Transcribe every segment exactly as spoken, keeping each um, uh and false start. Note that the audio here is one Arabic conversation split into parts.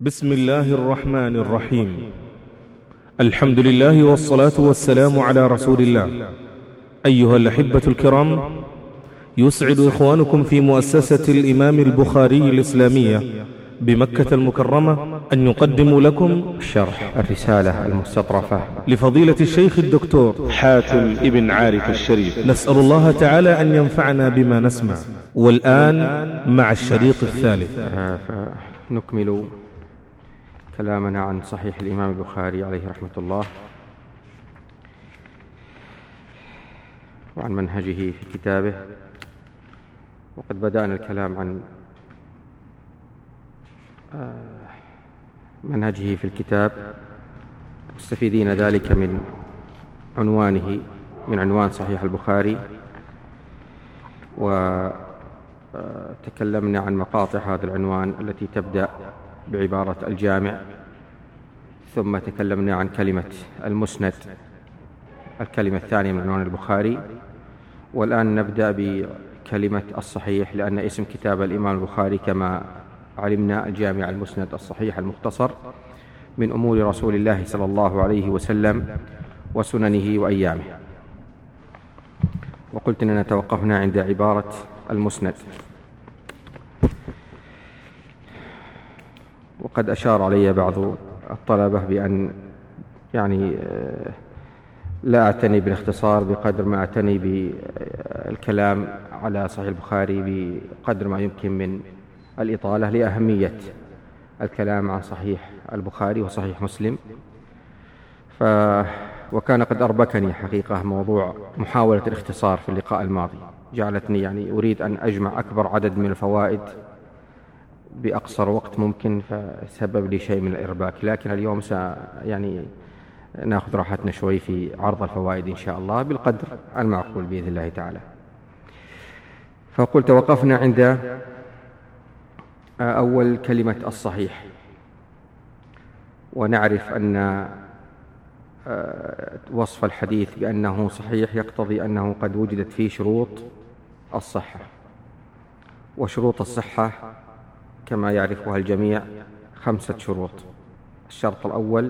بسم الله الرحمن الرحيم. الحمد لله والصلاة والسلام على رسول الله. أيها الأحبة الكرام، يسعد إخوانكم في مؤسسة الإمام البخاري الإسلامية بمكة المكرمة أن يقدموا لكم شرح الرسالة المستطرفة لفضيلة الشيخ الدكتور حاتم ابن عارف الشريف. نسأل الله تعالى أن ينفعنا بما نسمع. والآن مع الشريط الثالث. فنكمل كلامنا عن صحيح الإمام البخاري عليه رحمة الله وعن منهجه في كتابه. وقد بدأنا الكلام عن منهجه في الكتاب، مستفيدين ذلك من عنوانه من عنوان صحيح البخاري، وتكلمنا عن مقاطع هذا العنوان التي تبدأ بعبارة الجامع، ثم تكلمنا عن كلمة المسند الكلمة الثانية من عنوان البخاري، والآن نبدأ بكلمة الصحيح، لأن اسم كتاب الإمام البخاري كما علمنا الجامع المسند الصحيح المختصر من أمور رسول الله صلى الله عليه وسلم وسننه وأيامه. وقلت أننا توقفنا عند عبارة المسند، وقد أشار علي بعض الطلبة بأن يعني لا أعتني بالاختصار بقدر ما أعتني بالكلام على صحيح البخاري بقدر ما يمكن من الإطالة لأهمية الكلام عن صحيح البخاري وصحيح مسلم. ف وكان قد أربكني حقيقة موضوع محاولة الاختصار في اللقاء الماضي، جعلتني يعني أريد أن أجمع أكبر عدد من الفوائد بأقصر وقت ممكن، فسبب لي شيء من الإرباك. لكن اليوم س يعني نأخذ راحتنا شوي في عرض الفوائد إن شاء الله بالقدر المعقول بإذن الله تعالى. فقلت وقفنا عند أول كلمة الصحيح، ونعرف أن وصف الحديث بأنه صحيح يقتضي أنه قد وجدت فيه شروط الصحة. وشروط الصحة كما يعرفها الجميع خمسة شروط. الشرط الأول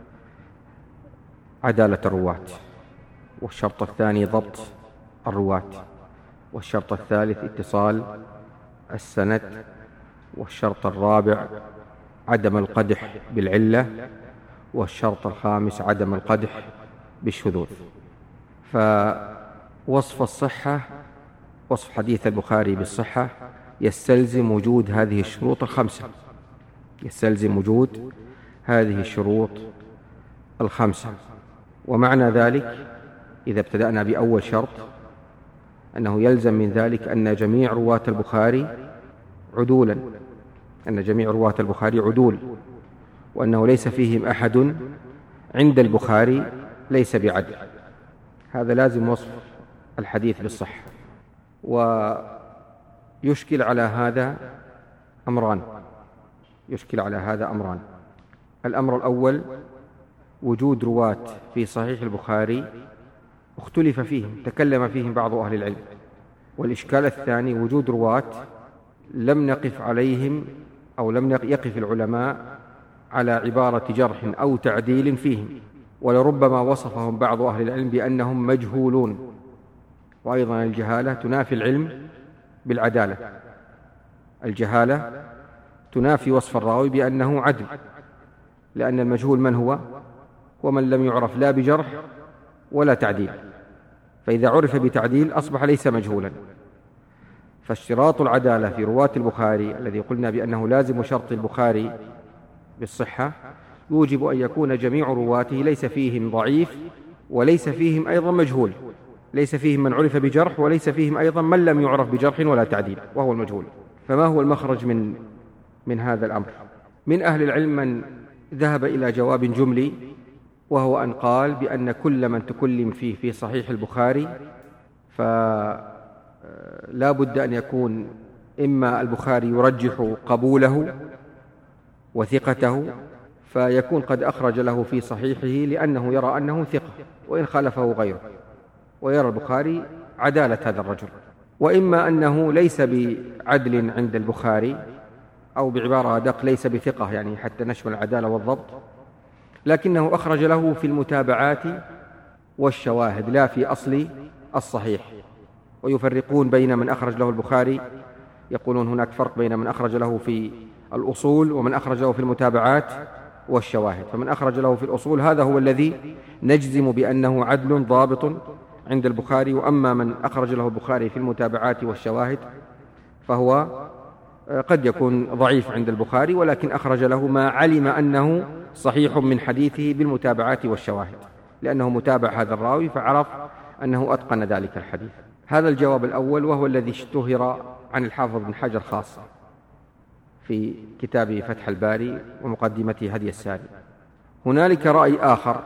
عدالة الرواة، والشرط الثاني ضبط الرواة، والشرط الثالث اتصال السند، والشرط الرابع عدم القدح بالعلة، والشرط الخامس عدم القدح بالشذوذ. فوصف الصحة، وصف حديث البخاري بالصحة يستلزم وجود هذه الشروط الخمسة يستلزم وجود هذه الشروط الخمسة. ومعنى ذلك إذا ابتدأنا بأول شرط أنه يلزم من ذلك أن جميع رواة البخاري عدولا أن جميع رواة البخاري عدول، وأنه ليس فيهم أحد عند البخاري ليس بعدل. هذا لازم وصف الحديث بالصحة. ويشكل على هذا أمران يشكل على هذا أمران الأمر الأول وجود رواة في صحيح البخاري اختلف فيهم، تكلم فيهم بعض أهل العلم. والإشكال الثاني وجود رواة لم نقف عليهم أو لم يقف العلماء على عبارة جرح أو تعديل فيهم، ولربما وصفهم بعض أهل العلم بأنهم مجهولون. وأيضا الجهالة تنافي العلم بالعدالة. الجهالة تنافي وصف الراوي بأنه عدل، لأن المجهول من هو؟ ومن لم يعرف لا بجرح ولا تعديل، فإذا عرف بتعديل أصبح ليس مجهولا. فاشتراط العدالة في رواة البخاري الذي قلنا بأنه لازم شرط البخاري بالصحة يوجب أن يكون جميع رواته ليس فيهم ضعيف وليس فيهم أيضا مجهول، ليس فيهم من عرف بجرح وليس فيهم أيضا من لم يعرف بجرح ولا تعديل وهو المجهول. فما هو المخرج من من هذا الأمر؟ من أهل العلم من ذهب إلى جواب جملي، وهو أن قال بأن كل من تكلم فيه في صحيح البخاري فلا بد أن يكون إما البخاري يرجح قبوله وثقته، فيكون قد أخرج له في صحيحه لأنه يرى أنه ثقة وإن خالفه غيره، ويرى البخاري عدالة هذا الرجل. وإما أنه ليس بعدل عند البخاري أو بعبارة أدق ليس بثقة يعني حتى نشمل العدالة والضبط، لكنه أخرج له في المتابعات والشواهد لا في أصل الصحيح. ويفرقون بين من أخرج له البخاري، يقولون هناك فرق بين من أخرج له في الأصول ومن أخرج له في المتابعات والشواهد. فمن أخرج له في الأصول هذا هو الذي نجزم بأنه عدل ضابط عند البخاري، وأما من أخرج له البخاري في المتابعات والشواهد فهو قد يكون ضعيف عند البخاري، ولكن أخرج له ما علم أنه صحيح من حديثه بالمتابعات والشواهد، لأنه متابع هذا الراوي فعرف أنه أتقن ذلك الحديث. هذا الجواب الأول، وهو الذي اشتهر عن الحافظ بن حجر خاصة في كتابه فتح الباري ومقدمته هدي الساري. هنالك رأي آخر،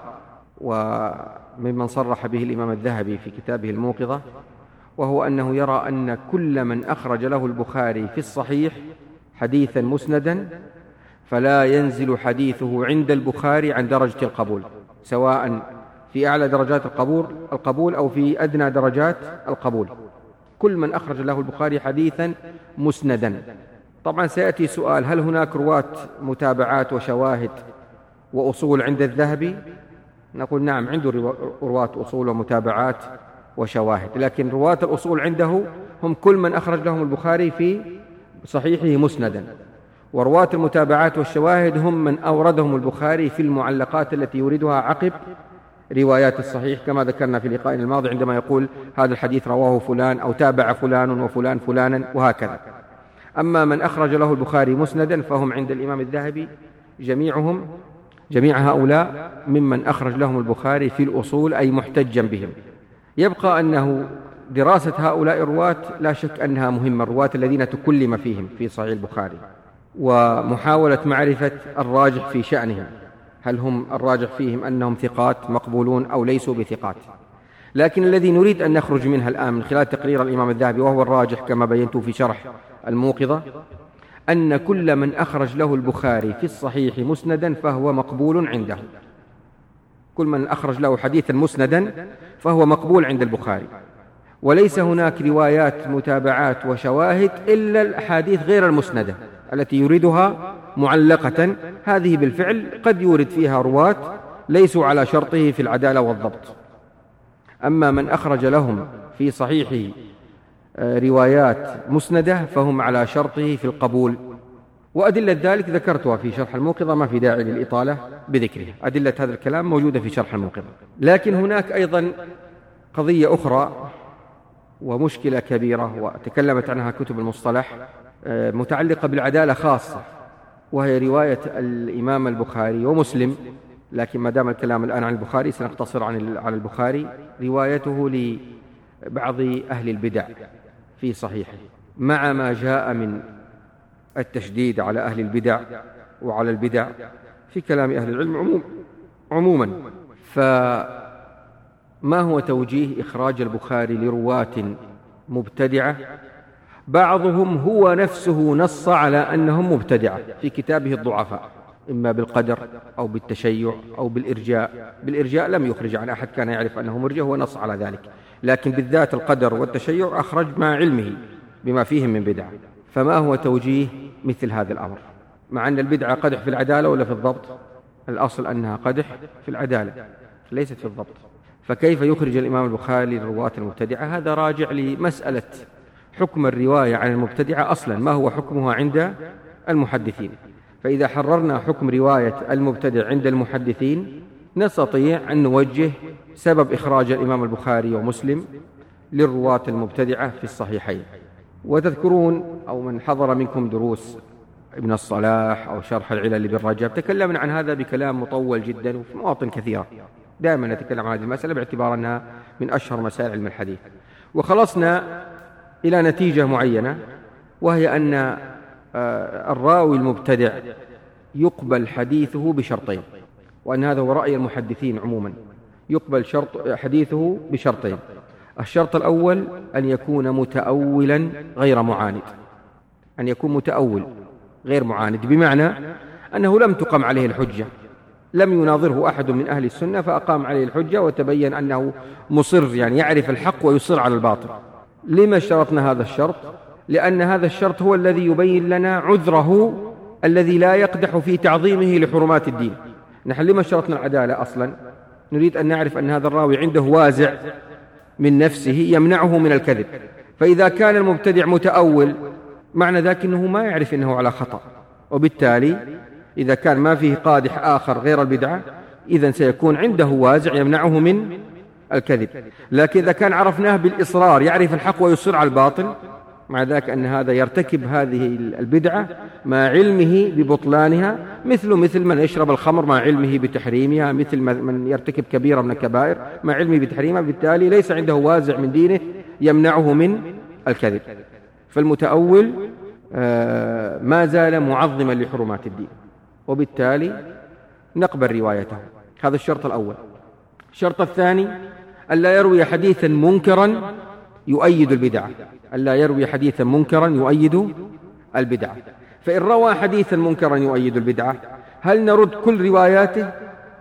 وممن صرح به الإمام الذهبي في كتابه الموقظة، وهو أنه يرى أن كل من أخرج له البخاري في الصحيح حديثا مسندا فلا ينزل حديثه عند البخاري عن درجة القبول، سواء في أعلى درجات القبول القبول أو في أدنى درجات القبول. كل من أخرج له البخاري حديثا مسندا. طبعا سيأتي سؤال: هل هناك رواة متابعات وشواهد وأصول عند الذهبي؟ نقول نعم، عنده رواة أصول ومتابعات وشواهد، لكن رواة الأصول عنده هم كل من أخرج لهم البخاري في صحيحه مسندا، ورواة المتابعات والشواهد هم من أوردهم البخاري في المعلقات التي يوردها عقب روايات الصحيح، كما ذكرنا في لقائنا الماضي عندما يقول هذا الحديث رواه فلان أو تابع فلان وفلان فلانا وهكذا. أما من أخرج له البخاري مسندا فهم عند الإمام الذهبي جميعهم جميع هؤلاء ممن أخرج لهم البخاري في الأصول، أي محتجا بهم. يبقى أنه دراسة هؤلاء الرواة لا شك أنها مهمة، الرواة الذين تكلم فيهم في صحيح البخاري، ومحاولة معرفة الراجح في شأنهم، هل هم الراجح فيهم أنهم ثقات مقبولون أو ليسوا بثقات. لكن الذي نريد أن نخرج منها الآن من خلال تقرير الإمام الذهبي، وهو الراجح كما بينت في شرح الموقظة، أن كل من أخرج له البخاري في الصحيح مسندا فهو مقبول عنده. كل من أخرج له حديثا مسندا فهو مقبول عند البخاري، وليس هناك روايات متابعات وشواهد إلا الأحاديث غير المسندة التي يريدها معلقة. هذه بالفعل قد يورد فيها رواة ليسوا على شرطه في العدالة والضبط. أما من أخرج لهم في صحيحه روايات مسندة فهم على شرطه في القبول، وأدلة ذلك ذكرتها في شرح الموقظة، ما في داعي للإطالة بذكرها. أدلة هذا الكلام موجودة في شرح الموقظة. لكن هناك أيضا قضية أخرى ومشكلة كبيرة وتكلمت عنها كتب المصطلح متعلقة بالعدالة خاصة، وهي رواية الإمام البخاري ومسلم، لكن ما دام الكلام الآن عن البخاري سنقتصر على البخاري، روايته لبعض أهل البدع في صحيحه، مع ما جاء من التشديد على أهل البدع وعلى البدع في كلام أهل العلم عموم عموما. فما هو توجيه إخراج البخاري لرواة مبتدعة بعضهم هو نفسه نص على أنهم مبتدعة في كتابه الضعفاء، إما بالقدر أو بالتشيع أو بالإرجاء؟ بالإرجاء لم يخرج عن أحد كان يعرف أنه مرجئ هو نص على ذلك، لكن بالذات القدر والتشيع أخرج مع علمه بما فيهم من بدعة. فما هو توجيه مثل هذا الأمر، مع أن البدعة قدح في العدالة ولا في الضبط؟ الأصل أنها قدح في العدالة ليست في الضبط، فكيف يخرج الإمام البخاري للرواة المبتدعة؟ هذا راجع لمسألة حكم الرواية عن المبتدعة أصلا، ما هو حكمها عند المحدثين. فإذا حررنا حكم رواية المبتدع عند المحدثين نستطيع أن نوجه سبب إخراج الإمام البخاري ومسلم للرواة المبتدعة في الصحيحين. وتذكرون أو من حضر منكم دروس ابن الصلاح أو شرح العلل بالرجب تكلمنا عن هذا بكلام مطول جدا وفي مواطن كثيرة، دائما نتكلم عن هذه المسألة باعتبار أنها من أشهر مسائل علم الحديث. وخلصنا إلى نتيجة معينة، وهي أن الراوي المبتدع يقبل حديثه بشرطين، وأن هذا هو رأي المحدثين عموما، يقبل شرط حديثه بشرطين. الشرط الأول أن يكون متأولا غير معاند، أن يكون متأول غير معاند، بمعنى أنه لم تقم عليه الحجة، لم يناظره أحد من أهل السنة فأقام عليه الحجة وتبين أنه مصر، يعني يعرف الحق ويصر على الباطل. لما اشترطنا هذا الشرط؟ لأن هذا الشرط هو الذي يبين لنا عذره الذي لا يقدح في تعظيمه لحرمات الدين. نحن لما شرطنا العدالة أصلا؟ نريد أن نعرف أن هذا الراوي عنده وازع من نفسه يمنعه من الكذب. فإذا كان المبتدع متأول معنى ذلك أنه ما يعرف أنه على خطأ، وبالتالي إذا كان ما فيه قادح آخر غير البدعة إذن سيكون عنده وازع يمنعه من الكذب. لكن إذا كان عرفناه بالإصرار يعرف الحق ويصر على الباطل، مع ذلك أن هذا يرتكب هذه البدعة مع علمه ببطلانها، مثل مثل من يشرب الخمر مع علمه بتحريمها، مثل من يرتكب كبيرة من الكبائر مع علمه بتحريمها، بالتالي ليس عنده وازع من دينه يمنعه من الكذب. فالمتأول ما زال معظما لحرمات الدين، وبالتالي نقبل روايته. هذا الشرط الأول. الشرط الثاني ألا يروي حديثا منكرا يؤيد البدعة، ألا يروي حديثا منكرا يؤيد البدعة. فإن روى حديثا منكرا يؤيد البدعة هل نرد كل رواياته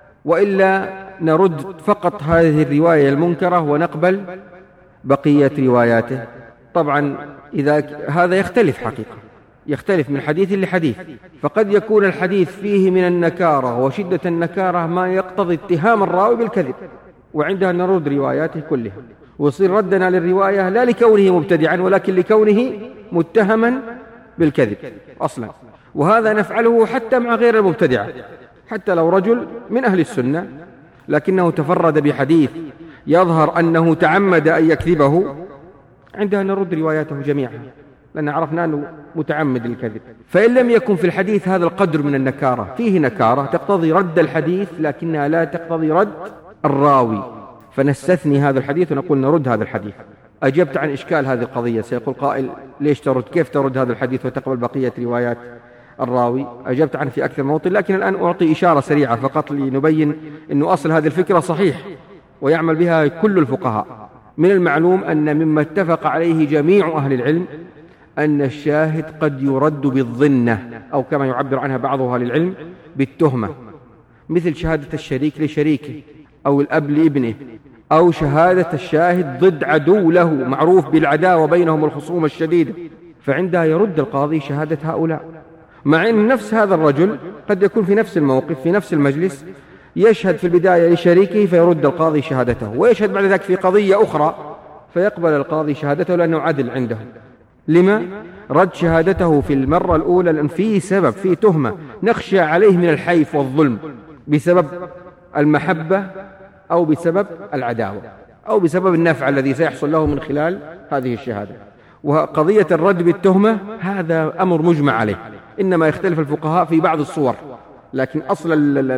وإلا نرد فقط هذه الرواية المنكرة ونقبل بقية رواياته؟ طبعا إذا هذا يختلف حقيقة، يختلف من حديث لحديث، فقد يكون الحديث فيه من النكارة وشدة النكارة ما يقتضي اتهام الراوي بالكذب، وعندها نرد رواياته كلها، ويصير ردنا للرواية لا لكونه مبتدعا ولكن لكونه متهما بالكذب أصلا. وهذا نفعله حتى مع غير المبتدعة، حتى لو رجل من أهل السنة لكنه تفرد بحديث يظهر أنه تعمد أن يكذبه، عندها نرد رواياته جميعا لأن عرفنا أنه متعمد الكذب. فإن لم يكن في الحديث هذا القدر من النكارة، فيه نكارة تقتضي رد الحديث لكنها لا تقتضي رد الراوي، فنستثني هذا الحديث ونقول نرد هذا الحديث. أجبت عن إشكال هذه القضية. سيقول قائل ليش ترد، كيف ترد هذا الحديث وتقبل بقية روايات الراوي؟ أجبت عنه في أكثر موطن، لكن الآن أعطي إشارة سريعة فقط لنبين أنه أصل هذه الفكرة صحيح ويعمل بها كل الفقهاء. من المعلوم أن مما اتفق عليه جميع أهل العلم أن الشاهد قد يرد بالظنة، أو كما يعبر عنها بعض أهل العلم بالتهمة، مثل شهادة الشريك لشريكه أو الأب لابنه، أو شهادة الشاهد ضد عدو له معروف بالعداوة بينهم الخصومة الشديدة، فعندها يرد القاضي شهادة هؤلاء، مع أن نفس هذا الرجل قد يكون في نفس الموقف في نفس المجلس يشهد في البداية لشريكه فيرد القاضي شهادته، ويشهد بعد ذلك في قضية أخرى فيقبل القاضي شهادته لأنه عدل عنده. لما؟ رد شهادته في المرة الأولى لأن فيه سبب، فيه تهمة نخشى عليه من الحيف والظلم بسبب المحبة أو بسبب العداوة أو بسبب النفع الذي سيحصل له من خلال هذه الشهادة. وقضية الرد بالتهمة هذا أمر مجمع عليه، إنما يختلف الفقهاء في بعض الصور، لكن أصل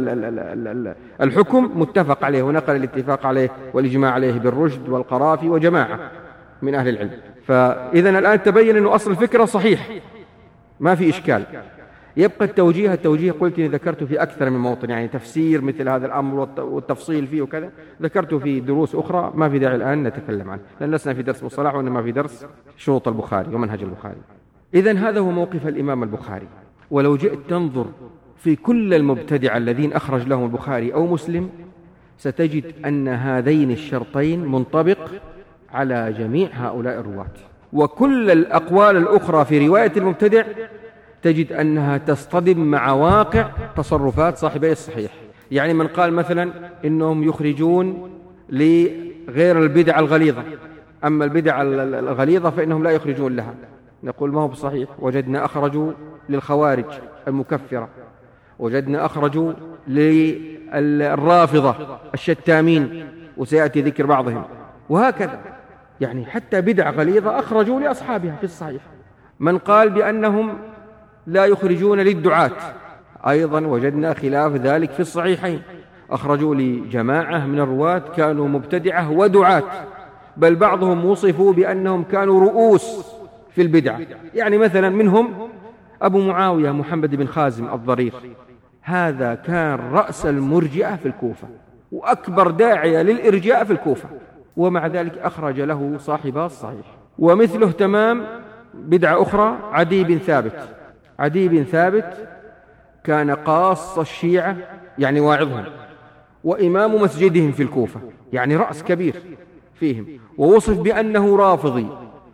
الحكم متفق عليه ونقل الاتفاق عليه والإجماع عليه بالرشد والقرافي وجماعة من أهل العلم. فإذن الآن تبين أنه أصل الفكرة صحيح ما في إشكال. يبقى التوجيه. التوجيه قلت ذكرته في أكثر من موطن، يعني تفسير مثل هذا الأمر والتفصيل فيه وكذا ذكرته في دروس أخرى ما في داعي الآن نتكلم عنه، لأن لسنا في درس مصطلح وإنما في درس شروط البخاري ومنهج البخاري. إذن هذا هو موقف الإمام البخاري. ولو جئت تنظر في كل المبتدع الذين أخرج لهم البخاري أو مسلم ستجد أن هذين الشرطين منطبق على جميع هؤلاء الرواة، وكل الأقوال الأخرى في رواية المبتدع تجد أنها تصطدم مع واقع تصرفات صاحبي الصحيح. يعني من قال مثلا إنهم يخرجون لغير البدع الغليظة، أما البدع الغليظة فإنهم لا يخرجون لها، نقول ما هو بصحيح. وجدنا أخرجوا للخوارج المكفرة، وجدنا أخرجوا للرافضة الشتامين وسيأتي ذكر بعضهم، وهكذا. يعني حتى بدع غليظة أخرجوا لأصحابها في الصحيح. من قال بأنهم لا يخرجون للدعاة أيضا وجدنا خلاف ذلك في الصحيحين، أخرجوا لجماعة من الرواة كانوا مبتدعة ودعاة، بل بعضهم وصفوا بأنهم كانوا رؤوس في البدع. يعني مثلا منهم أبو معاوية محمد بن خازم الضرير، هذا كان رأس المرجئة في الكوفة وأكبر داعية للإرجاء في الكوفة، ومع ذلك أخرج له صاحبا الصحيح. ومثله تمام بدعة أخرى عدي بن ثابت. عدي بن ثابت كان قاص الشيعة يعني واعظهم وإمام مسجدهم في الكوفة، يعني رأس كبير فيهم، ووصف بأنه رافضي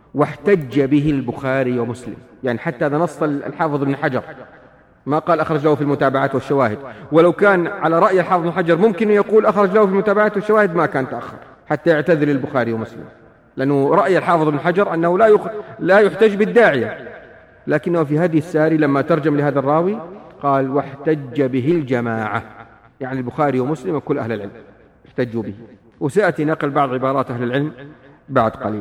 واحتج به البخاري ومسلم. يعني حتى هذا نص الحافظ ابن حجر، ما قال أخرج له في المتابعات والشواهد، ولو كان على رأي الحافظ ابن حجر ممكن يقول أخرج له في المتابعات والشواهد ما كان تأخر حتى يعتذر البخاري ومسلم، لأنه رأي الحافظ ابن حجر أنه لا يخ... لا يحتج بالداعية، لكنه في هدي الساري لما ترجم لهذا الراوي قال واحتج به الجماعة، يعني البخاري ومسلم وكل أهل العلم احتجوا به. وسيأتي نقل بعض عبارات أهل العلم بعد قليل.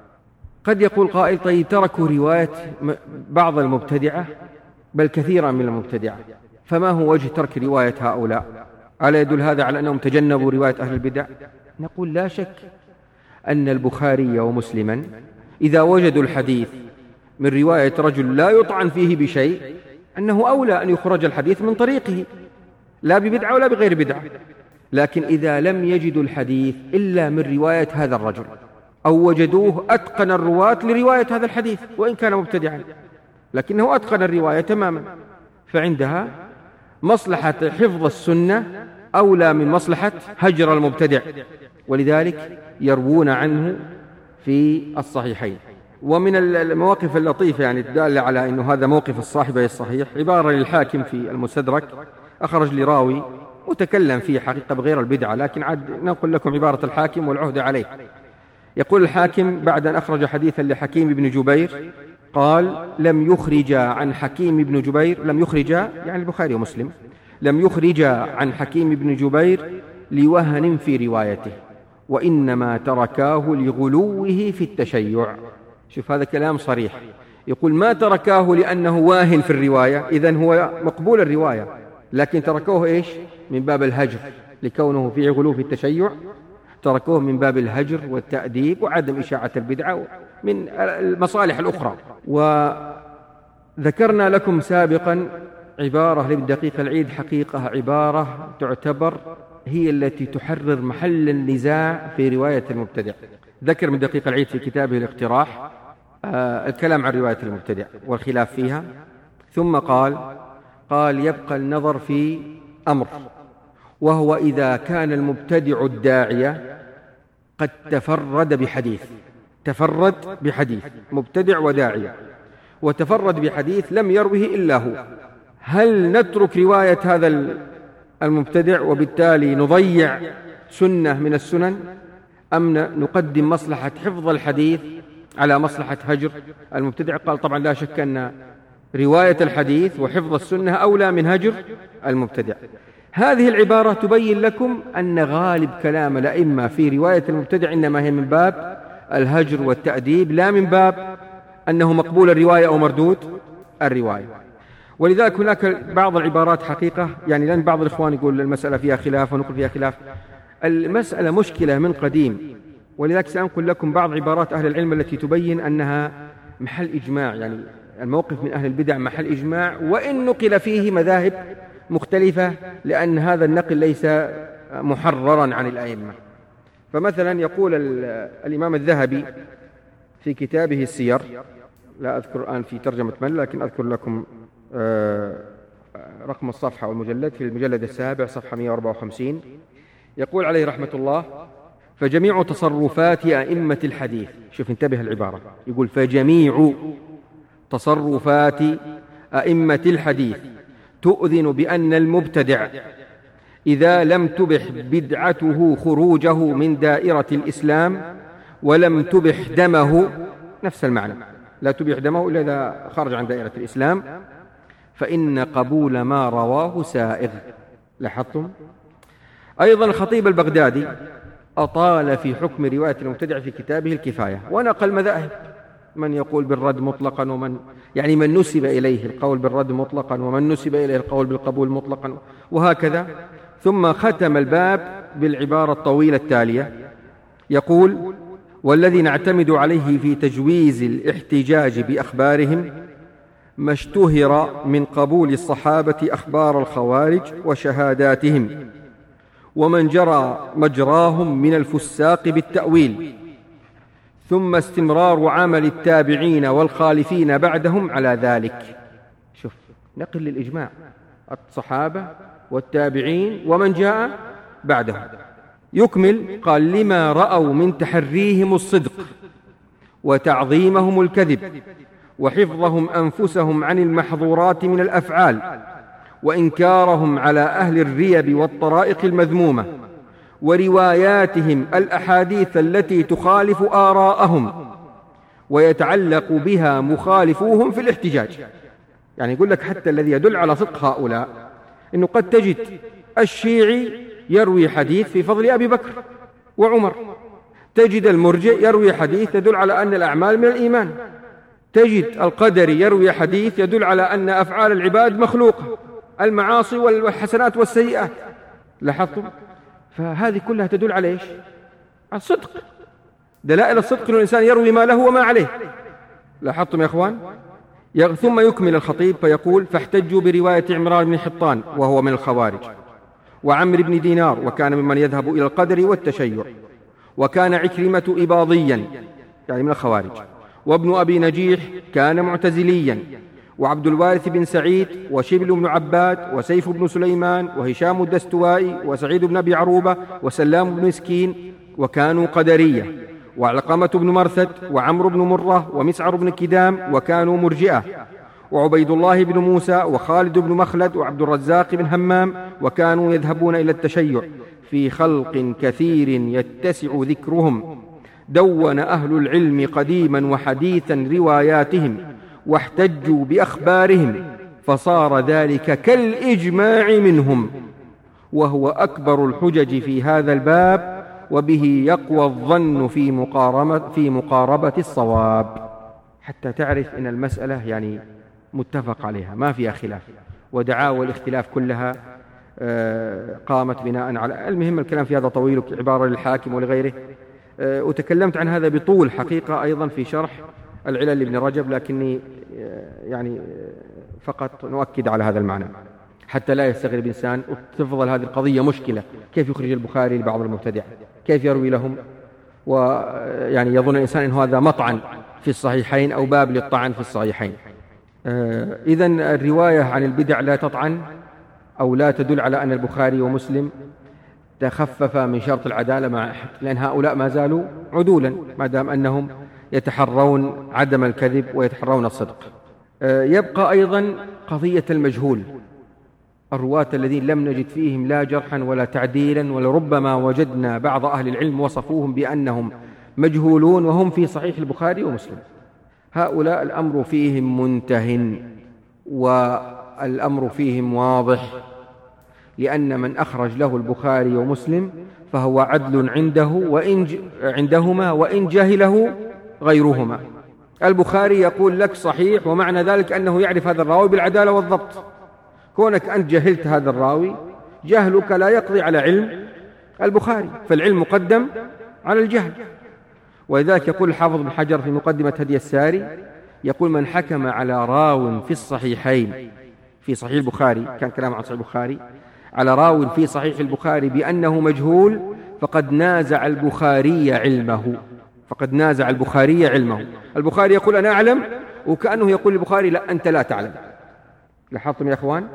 قد يقول قائل طيب تركوا رواية بعض المبتدعة بل كثيرا من المبتدعة، فما هو وجه ترك رواية هؤلاء؟ ألا يدل هذا على أنهم تجنبوا رواية أهل البدع؟ نقول لا شك أن البخاري ومسلما إذا وجدوا الحديث من رواية رجل لا يطعن فيه بشيء أنه أولى أن يخرج الحديث من طريقه لا ببدعة ولا بغير بدعة. لكن إذا لم يجدوا الحديث إلا من رواية هذا الرجل أو وجدوه أتقن الرواة لرواية هذا الحديث وإن كان مبتدعا لكنه أتقن الرواية تماما، فعندها مصلحة حفظ السنة أولى من مصلحة هجر المبتدع، ولذلك يروون عنه في الصحيحين. ومن المواقف اللطيفة يعني الدالة على أنه هذا موقف الصاحبة الصحيح عبارة للحاكم في المستدرك، أخرج لراوي متكلم فيه حقيقة بغير البدعة، لكن عاد نقول لكم عبارة الحاكم والعهد عليه. يقول الحاكم بعد أن أخرج حديثا لحكيم بن جبير قال لم يخرج عن حكيم بن جبير، لم يخرج يعني البخاري ومسلم، لم يخرج عن حكيم بن جبير لوهن في روايته وإنما تركاه لغلوه في التشيع. شوف هذا كلام صريح، يقول ما تركاه لأنه واهن في الرواية، إذن هو مقبول الرواية، لكن تركوه إيش؟ من باب الهجر، لكونه في غلو في التشيع تركوه من باب الهجر والتأديب وعدم إشاعة البدعة من المصالح الأخرى. وذكرنا لكم سابقا عبارة لابن دقيق العيد، حقيقة عبارة تعتبر هي التي تحرر محل النزاع في رواية المبتدع. ذكر من دقيق العيد في كتابه الاقتراح آه الكلام عن رواية المبتدع والخلاف فيها، ثم قال قال يبقى النظر في أمر، وهو إذا كان المبتدع الداعية قد تفرد بحديث، تفرد بحديث مبتدع وداعية وتفرد بحديث لم يروه إلا هو، هل نترك رواية هذا المبتدع وبالتالي نضيع سنة من السنن، أم نقدم مصلحة حفظ الحديث على مصلحة هجر المبتدع؟ قال طبعا لا شك أن رواية الحديث وحفظ السنة أولى من هجر المبتدع. هذه العبارة تبين لكم أن غالب كلام الأئمة في رواية المبتدع إنما هي من باب الهجر والتأديب، لا من باب أنه مقبول الرواية أو مردود الرواية. ولذلك هناك بعض العبارات حقيقة يعني لأن بعض الإخوان يقول المسألة فيها خلاف ونقول فيها خلاف، المسألة مشكلة من قديم، ولذلك سأنقل لكم بعض عبارات أهل العلم التي تبين أنها محل إجماع، يعني الموقف من أهل البدع محل إجماع وإن نقل فيه مذاهب مختلفة، لأن هذا النقل ليس محررا عن الأئمة. فمثلا يقول الإمام الذهبي في كتابه السير، لا أذكر الآن في ترجمة من، لكن أذكر لكم رقم الصفحة والمجلد في المجلد السابع صفحة مئة وأربعة وخمسين، يقول عليه رحمة الله فجميع تصرفات أئمة الحديث، شوف انتبه العبارة، يقول فجميع تصرفات أئمة الحديث تؤذن بأن المبتدع إذا لم تبح بدعته خروجه من دائرة الإسلام ولم تبح دمه، نفس المعنى، لا تبح دمه إلا إذا خرج عن دائرة الإسلام، فإن قبول ما رواه سائغ. لاحظتم؟ أيضا الخطيب البغدادي أطال في حكم رواية المبتدع في كتابه الكفاية ونقل مذاهب، من يقول بالرد مطلقا ومن يعني من نسب إليه القول بالرد مطلقا ومن نسب إليه القول بالقبول مطلقا وهكذا. ثم ختم الباب بالعبارة الطويلة التالية، يقول والذي نعتمد عليه في تجويز الاحتجاج بأخبارهم ما اشتهر من قبول الصحابة أخبار الخوارج وشهاداتهم ومن جرى مجراهم من الفساق بالتأويل، ثم استمرار عمل التابعين والخالفين بعدهم على ذلك. شوف نقل للإجماع، الصحابة والتابعين ومن جاء بعدهم. يكمل قال لما رأوا من تحريهم الصدق وتعظيمهم الكذب، وحفظهم أنفسهم عن المحظورات من الأفعال، وإنكارهم على أهل الريب والطرائق المذمومة، ورواياتهم الأحاديث التي تخالف آراءهم ويتعلق بها مخالفوهم في الاحتجاج. يعني يقول لك حتى الذي يدل على صدق هؤلاء أنه قد تجد الشيعي يروي حديث في فضل أبي بكر وعمر، تجد المرجئ يروي حديث يدل على أن الأعمال من الإيمان، تجد القدري يروي حديث يدل على أن أفعال العباد مخلوقة، المعاصي والحسنات والسيئات. لاحظتم؟ فهذه كلها تدل على إيش؟ على الصدق. دلائل الصدق أن الإنسان يروي ما له وما عليه. لاحظتم يا أخوان؟ ثم يكمل الخطيب فيقول: فاحتجوا برواية عمران بن حطان وهو من الخوارج، وعمر بن دينار وكان ممن يذهب إلى القدر والتشيع، وكان عكرمة إباضيا يعني من الخوارج، وابن أبي نجيح كان معتزليا، وعبد الوارث بن سعيد وشبل بن عباد وسيف بن سليمان وهشام الدستوائي وسعيد بن أبي عروبة وسلام بن مسكين وكانوا قدرية، وعلقمة بن مرثد وعمرو بن مرة ومسعر بن كدام وكانوا مرجئة، وعبيد الله بن موسى وخالد بن مخلد وعبد الرزاق بن همام وكانوا يذهبون إلى التشيع، في خلق كثير يتسع ذكرهم. دون أهل العلم قديما وحديثا رواياتهم، واحتجوا بأخبارهم، فصار ذلك كالإجماع منهم، وهو أكبر الحجج في هذا الباب، وبه يقوى الظن في مقاربة, في مقاربة الصواب. حتى تعرف أن المسألة يعني متفق عليها ما فيها خلاف، ودعاوى الاختلاف كلها قامت بناء على المهم. الكلام في هذا طويل، عبارة للحاكم ولغيره، وتكلمت عن هذا بطول حقيقة أيضا في شرح العلل لابن رجب، لكني يعني فقط نؤكد على هذا المعنى حتى لا يستغرب الإنسان وتفضل هذه القضية مشكلة. كيف يخرج البخاري لبعض المبتدع؟ كيف يروي لهم؟ ويعني يظن الإنسان أن هذا مطعن في الصحيحين أو باب للطعن في الصحيحين. إذن الرواية عن البدع لا تطعن أو لا تدل على أن البخاري ومسلم تخفف من شرط العدالة، مع لأن هؤلاء ما زالوا عدولا ما دام أنهم يتحرون عدم الكذب ويتحرون الصدق. يبقى أيضا قضية المجهول، الرواة الذين لم نجد فيهم لا جرحا ولا تعديلا، ولربما وجدنا بعض أهل العلم وصفوهم بأنهم مجهولون وهم في صحيح البخاري ومسلم. هؤلاء الأمر فيهم منتهٍ والأمر فيهم واضح، لأن من أخرج له البخاري ومسلم فهو عدل عنده وإن عندهما وإن جهله غيرهما. البخاري يقول لك صحيح، ومعنى ذلك أنه يعرف هذا الراوي بالعدالة والضبط. كونك أنت جهلت هذا الراوي، جهلك لا يقضي على علم البخاري، فالعلم مقدم على الجهل. ولذلك يقول الحافظ بن حجر في مقدمة هدي الساري، يقول: من حكم على راو في الصحيحين في صحيح البخاري، كان كلام عن صحيح البخاري، على راو في صحيح البخاري بأنه مجهول فقد نازع البخاري علمه، فقد نازع البخاري علمه. البخاري يقول أنا أعلم، وكأنه يقول البخاري لا أنت لا تعلم. لاحظتم يا أخوان؟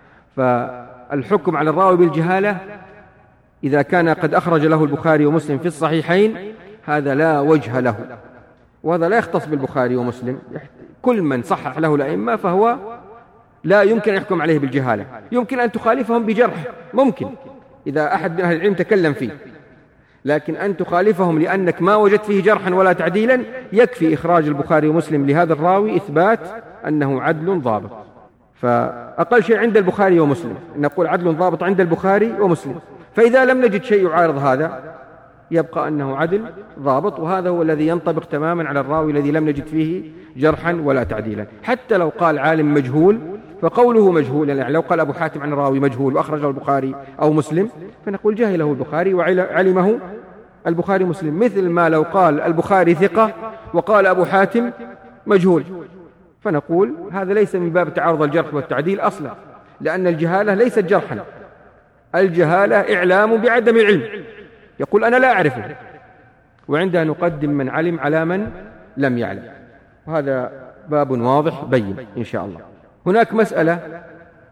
فالحكم على الراوي بالجهالة إذا كان قد أخرج له البخاري ومسلم في الصحيحين هذا لا وجه له، وهذا لا يختص بالبخاري ومسلم. كل من صحح له الأئمة فهو لا يمكن أن يحكم عليه بالجهالة. يمكن أن تخالفهم بجرح، ممكن إذا أحد من أهل العلم تكلم فيه، لكن أن تخالفهم لأنك ما وجدت فيه جرحا ولا تعديلا، يكفي إخراج البخاري ومسلم لهذا الراوي إثبات أنه عدل ضابط. فأقل شيء عند البخاري ومسلم نقول عدل ضابط عند البخاري ومسلم. فإذا لم نجد شيء يعارض هذا يبقى أنه عدل ضابط، وهذا هو الذي ينطبق تماما على الراوي الذي لم نجد فيه جرحا ولا تعديلا. حتى لو قال عالم مجهول فقوله مجهول، يعني لو قال أبو حاتم عن الراوي مجهول وأخرجه البخاري أو مسلم فنقول جهله البخاري وعلمه البخاري مسلم، مثل ما لو قال البخاري ثقة وقال أبو حاتم مجهول، فنقول هذا ليس من باب تعارض الجرح والتعديل أصلا، لأن الجهالة ليست جرحا، الجهالة إعلام بعدم العلم، يقول أنا لا أعرفه، وعندها نقدم من علم على من لم يعلم. وهذا باب واضح بين إن شاء الله. هناك مسألة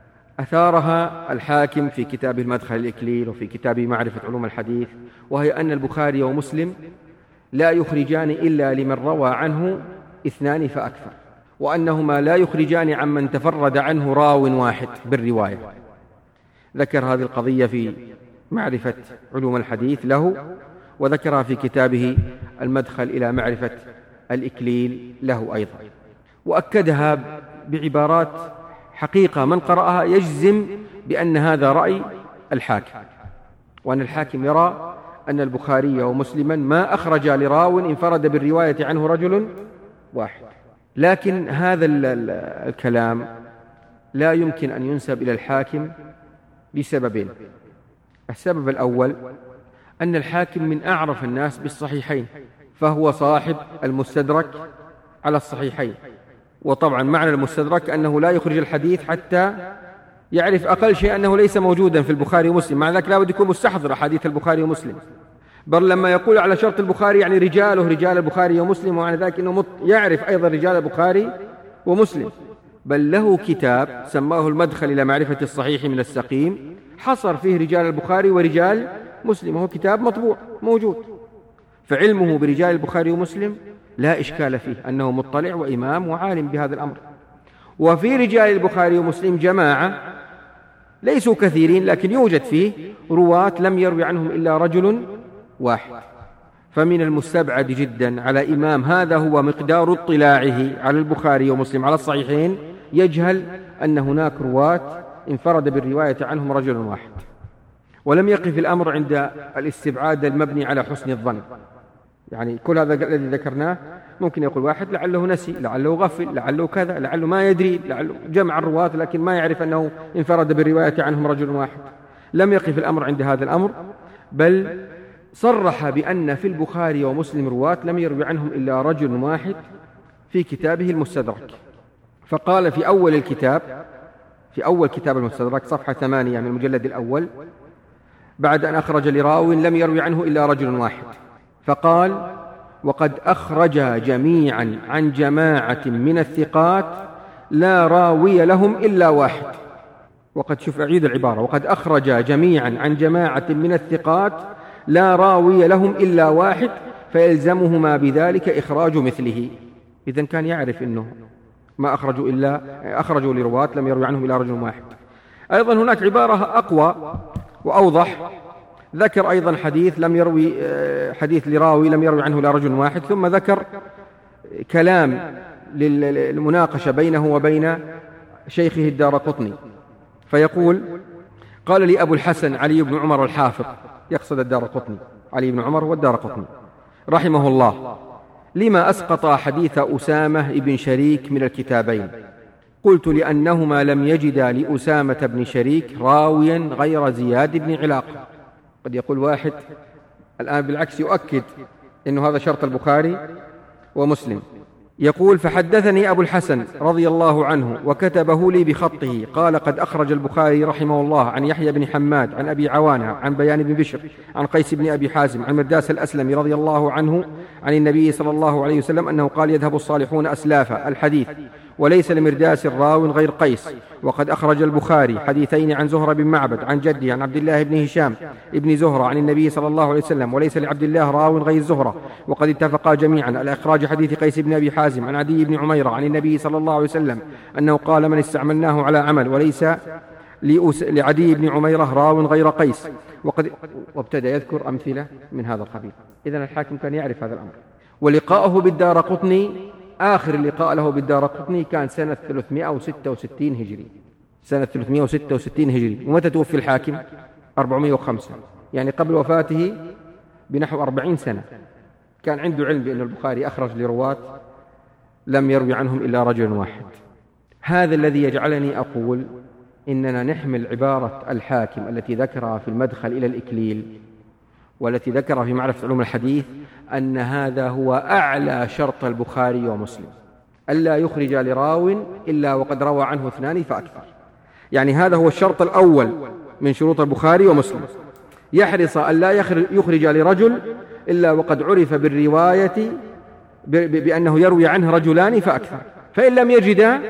أثارها الحاكم في كتابه المدخل الإكليل وفي كتابه معرفة علوم الحديث، وهي أن البخاري ومسلم لا يخرجان إلا لمن روى عنه اثنان فأكثر، وأنهما لا يخرجان عمن تفرد عنه راو واحد بالرواية. ذكر هذه القضية في معرفة علوم الحديث له، وذكرها في كتابه المدخل إلى معرفة الإكليل له أيضا، وأكدها بعبارات حقيقة من قرأها يجزم بأن هذا رأي الحاكم، وأن الحاكم يرى أن البخاري ومسلما ما أخرج لراو انفرد بالرواية عنه رجل واحد. لكن هذا الكلام لا يمكن أن ينسب إلى الحاكم لسببين. السبب الأول أن الحاكم من أعرف الناس بالصحيحين، فهو صاحب المستدرك على الصحيحين، وطبعا معنى المستدرك أنه لا يخرج الحديث حتى يعرف أقل شيء أنه ليس موجودا في البخاري ومسلم، مع ذلك لا بد يكون مستحضر أحاديث البخاري ومسلم، بل لما يقول على شرط البخاري يعني رجاله رجال البخاري ومسلم، وعلى ذلك أنه يعرف أيضا رجال البخاري ومسلم، بل له كتاب سماه المدخل إلى معرفة الصحيح من السقيم، حصر فيه رجال البخاري ورجال مسلم، وهو كتاب مطبوع موجود. فعلمه برجال البخاري ومسلم لا إشكال فيه، أنه مطلع وإمام وعالم بهذا الأمر. وفي رجال البخاري ومسلم جماعة ليسوا كثيرين، لكن يوجد فيه رواة لم يروي عنهم إلا رجل واحد. فمن المستبعد جدا على إمام هذا هو مقدار اطلاعه على البخاري ومسلم على الصحيحين يجهل أن هناك رواة انفرد بالرواية عنهم رجل واحد. ولم يقف الأمر عند الاستبعاد المبني على حسن الظن، يعني كل هذا الذي ذكرناه ممكن يقول واحد لعله نسي، لعله غفل، لعله كذا، لعله ما يدري، لعله جمع الرواة لكن ما يعرف أنه انفرد بالرواية عنهم رجل واحد. لم يقف الأمر عند هذا الأمر، بل صرح بأن في البخاري ومسلم رواة لم يروي عنهم إلا رجل واحد في كتابه المستدرك. فقال في أول الكتاب، في أول كتاب المستدرك صفحة ثمانية من المجلد الأول، بعد أن أخرج لراو لم يروي عنه إلا رجل واحد، فقال: وقد أخرج جميعا عن جماعة من الثقات لا راوي لهم إلا واحد. وقد شوف أعيد العبارة: وقد أخرج جميعا عن جماعة من الثقات لا راوي لهم إلا واحد فيلزمهما بذلك إخراج مثله. إذن كان يعرف أنه ما أخرجوا إلا أخرجوا لرواة لم يروي عنهم إلا رجل واحد. أيضا هناك عبارة أقوى وأوضح، ذكر أيضا حديث لم يروي حديث لراوي لم يروي عنه إلا رجل واحد، ثم ذكر كلام للمناقشة بينه وبين شيخه الدارقطني، فيقول: قال لي أبو الحسن علي بن عمر الحافظ، يقصد الدارقطني، علي بن عمر والدارقطني رحمه الله: لما أسقط حديث أسامة بن شريك من الكتابين؟ قلت: لأنهما لم يجدا لأسامة بن شريك راويا غير زياد بن علاقة. قد يقول واحد الآن بالعكس يؤكد أنه هذا شرط البخاري ومسلم. يقول: فحدثني أبو الحسن رضي الله عنه وكتبه لي بخطه، قال: قد أخرج البخاري رحمه الله عن يحيى بن حماد عن أبي عوانة عن بيان بن بشر عن قيس بن أبي حازم عن مرداس الأسلمي رضي الله عنه عن النبي صلى الله عليه وسلم أنه قال: يذهب الصالحون أسلافا الحديث، وليس لمرداس الراو غير قيس. وقد أخرج البخاري حديثين عن زهرة بن معبد عن جده عن عبد الله بن هشام ابن زهرة عن النبي صلى الله عليه وسلم، وليس لعبد الله راو غير زهرة. وقد اتفقا جميعا على إخراج حديث قيس بن أبي حازم عن عدي بن عميرة عن النبي صلى الله عليه وسلم أنه قال: من استعملناه على عمل، وليس لعدي بن عميرة راو غير قيس. وقد وابتدأ يذكر أمثلة من هذا القبيل. إذن الحاكم كان يعرف هذا الأمر. ولقاءه بالدارقطني، آخر اللقاء له بالدارقطني كان سنة ثلاثمائة وستة وستين هجري، سنة ثلاثمائة وستة وستين هجري. ومتى توفي الحاكم؟ أربعمائة وخمسة، يعني قبل وفاته بنحو أربعين سنة. كان عنده علم بأن البخاري أخرج لرواة لم يروي عنهم إلا رجل واحد. هذا الذي يجعلني أقول إننا نحمل عبارة الحاكم التي ذكرها في المدخل إلى الإكليل والتي ذكرها في معرفة علوم الحديث، أن هذا هو أعلى شرط البخاري ومسلم، ألا يخرج لراو إلا وقد روى عنه اثنان فأكثر. يعني هذا هو الشرط الأول من شروط البخاري ومسلم، يحرص ألا يخرج لرجل إلا وقد عرف بالرواية بأنه يروي عنه رجلان فأكثر، فإن لم يجدا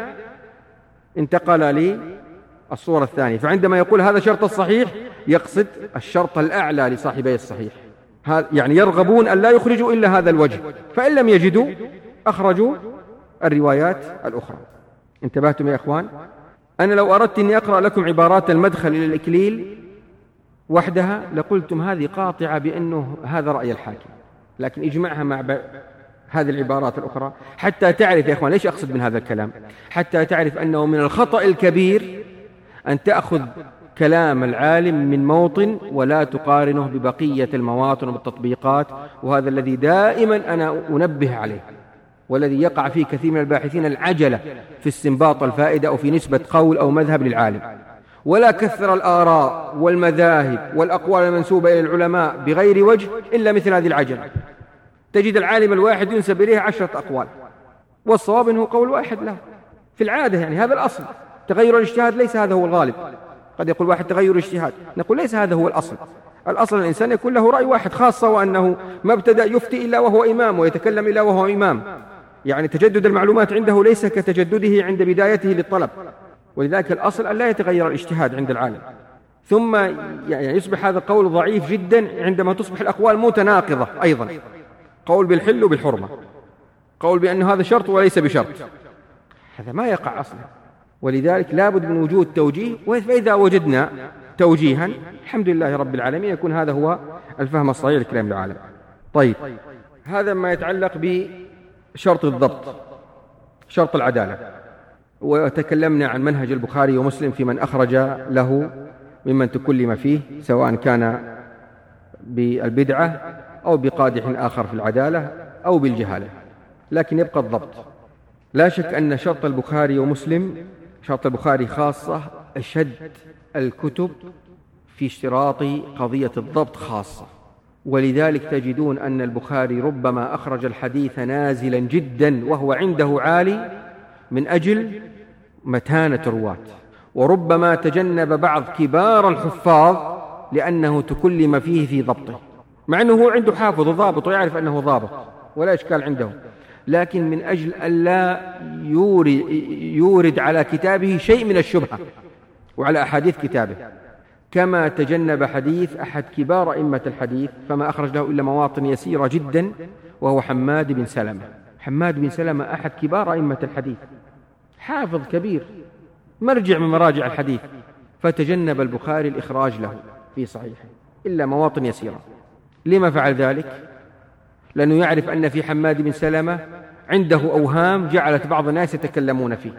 انتقل لي الصورة الثانية. فعندما يقول هذا شرط الصحيح يقصد الشرط الأعلى لصاحبي الصحيح، يعني يرغبون أن لا يخرجوا إلا هذا الوجه، فإن لم يجدوا أخرجوا الروايات الأخرى. انتبهتم يا إخوان؟ أنا لو أردت أني أقرأ لكم عبارات المدخل إلى الإكليل وحدها لقلتم هذه قاطعة بأنه هذا رأي الحاكم، لكن اجمعها مع ب... هذه العبارات الأخرى حتى تعرف يا إخوان ليش أقصد من هذا الكلام، حتى تعرف أنه من الخطأ الكبير أن تأخذ كلام العالم من موطن ولا تقارنه ببقية المواطن وبالتطبيقات، وهذا الذي دائما أنا أنبه عليه، والذي يقع فيه كثير من الباحثين العجلة في استنباط الفائدة أو في نسبة قول أو مذهب للعالم، ولا كثر الآراء والمذاهب والأقوال المنسوبة إلى العلماء بغير وجه إلا مثل هذه العجلة. تجد العالم الواحد ينسب إليه عشرة أقوال والصواب أنه قول واحد له في العادة، يعني هذا الأصل. تغير الاجتهاد ليس هذا هو الغالب. قد يقول واحد تغير الاجتهاد، نقول ليس هذا هو الأصل. الأصل الإنسان يكون له رأي واحد، خاصة وأنه ما ابتدأ يفتي إلا وهو إمام ويتكلم إلا وهو إمام، يعني تجدد المعلومات عنده ليس كتجدده عند بدايته للطلب، ولذلك الأصل أن لا يتغير الاجتهاد عند العالم. ثم يعني يصبح هذا القول ضعيف جدا عندما تصبح الأقوال متناقضة أيضا، قول بالحل وبالحرمة، قول بأن هذا شرط وليس بشرط، هذا ما يقع أصلا. ولذلك لابد من وجود توجيه، فإذا وجدنا توجيها الحمد لله رب العالمين يكون هذا هو الفهم الصحيح لكلام العالم. طيب، هذا ما يتعلق بشرط الضبط، شرط العدالة. وتكلمنا عن منهج البخاري ومسلم في من أخرج له ممن تكلم فيه، سواء كان بالبدعة أو بقادح آخر في العدالة أو بالجهالة، لكن يبقى الضبط. لا شك أن شرط البخاري ومسلم، شرط البخاري خاصة، أشد الكتب في اشتراط قضية الضبط خاصة، ولذلك تجدون أن البخاري ربما أخرج الحديث نازلا جدا وهو عنده عالي من أجل متانة الرواة، وربما تجنب بعض كبار الحفاظ لأنه تكلم فيه في ضبطه، مع أنه هو عنده حافظ وضابط ويعرف أنه ضابط ولا إشكال عنده، لكن من أجل ألا يورد, يورد على كتابه شيء من الشبهة وعلى أحاديث كتابه، كما تجنب حديث أحد كبار أئمة الحديث فما أخرج له إلا مواطن يسيرة جدا، وهو حماد بن سلمة. حماد بن سلمة أحد كبار أئمة الحديث، حافظ كبير، مرجع من مراجع الحديث، فتجنب البخاري الإخراج له في صحيحه إلا مواطن يسيرة. لما فعل ذلك؟ لأنه يعرف أن في حماد بن سلمة عنده أوهام جعلت بعض الناس يتكلمون فيه،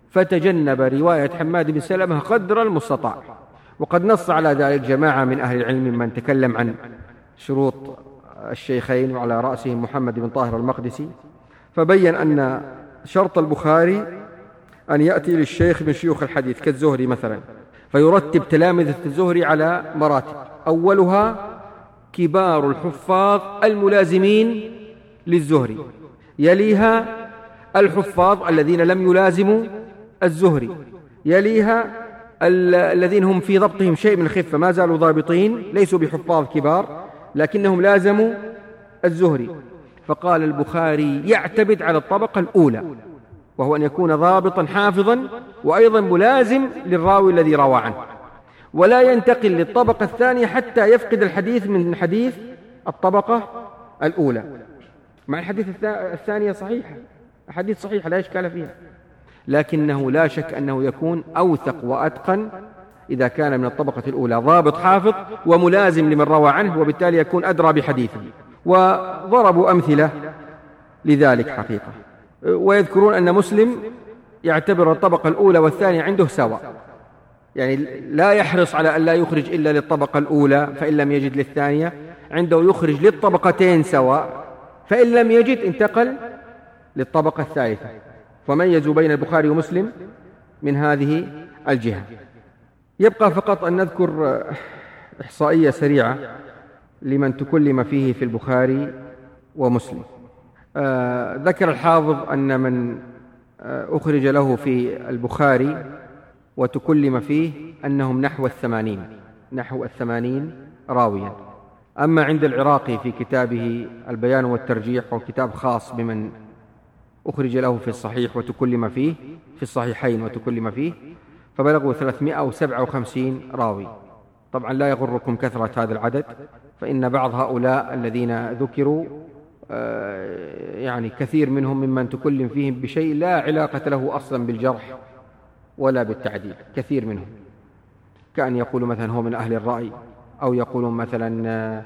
فتجنب رواية حماد بن سلمة قدر المستطاع. وقد نص على ذلك جماعة من أهل العلم من تكلم عن شروط الشيخين وعلى رأسهم محمد بن طاهر المقدسي، فبين أن شرط البخاري أن يأتي للشيخ من شيوخ الحديث كالزهري مثلا، فيرتب تلامذة الزهري على مراتب، أولها كبار الحفاظ الملازمين للزهري، يليها الحفاظ الذين لم يلازموا الزهري، يليها الذين هم في ضبطهم شيء من الخفة ما زالوا ضابطين ليسوا بحفاظ كبار لكنهم لازموا الزهري. فقال البخاري يعتمد على الطبقة الأولى، وهو أن يكون ضابطا حافظا وأيضا ملازم للراوي الذي روى عنه، ولا ينتقل للطبقة الثانية حتى يفقد الحديث من حديث الطبقة الأولى، مع الحديث الثانية صحيحة، حديث صحيح لا إشكال فيها، لكنه لا شك أنه يكون أوثق وأتقن إذا كان من الطبقة الأولى ضابط حافظ وملازم لمن روى عنه، وبالتالي يكون أدرى بحديثه. وضربوا أمثلة لذلك حقيقة، ويذكرون أن مسلم يعتبر الطبقة الأولى والثانية عنده سواء، يعني لا يحرص على أن لا يخرج إلا للطبقة الأولى، فإن لم يجد للثانية عنده يخرج للطبقتين سواء، فإن لم يجد انتقل للطبقة الثالثة. فميزوا بين البخاري ومسلم من هذه الجهة. يبقى فقط أن نذكر إحصائية سريعة لمن تكلم فيه في البخاري ومسلم. آه ذكر الحافظ أن من آه أخرج له في البخاري وتكلم فيه أنهم نحو الثمانين نحو الثمانين راويا. أما عند العراقي في كتابه البيان والترجيح، وكتاب خاص بمن أخرج له في الصحيح وتكلم فيه في الصحيحين وتكلم فيه، فبلغوا ثلاثمائة وسبعة وخمسين راوي. طبعا لا يغركم كثرة هذا العدد، فإن بعض هؤلاء الذين ذكروا يعني كثير منهم ممن تكلم فيهم بشيء لا علاقة له أصلا بالجرح ولا بالتعديل، كثير منهم كأن يقولوا مثلا هو من أهل الرأي، أو يقولون مثلا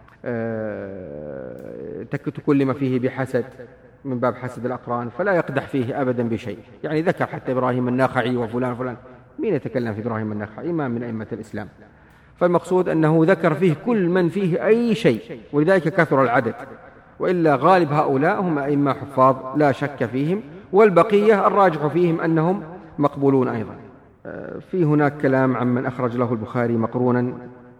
تكلم فيه بحسد من باب حسد الأقران، فلا يقدح فيه أبدا بشيء. يعني ذكر حتى إبراهيم النخعي وفلان فلان، مين يتكلم في إبراهيم النخعي؟ إمام من أئمة الإسلام. فالمقصود أنه ذكر فيه كل من فيه أي شيء، ولذلك كثر العدد، وإلا غالب هؤلاء هم أئمة حفاظ لا شك فيهم، والبقية الراجح فيهم أنهم مقبولون أيضا. في هناك كلام عن من أخرج له البخاري مقرونا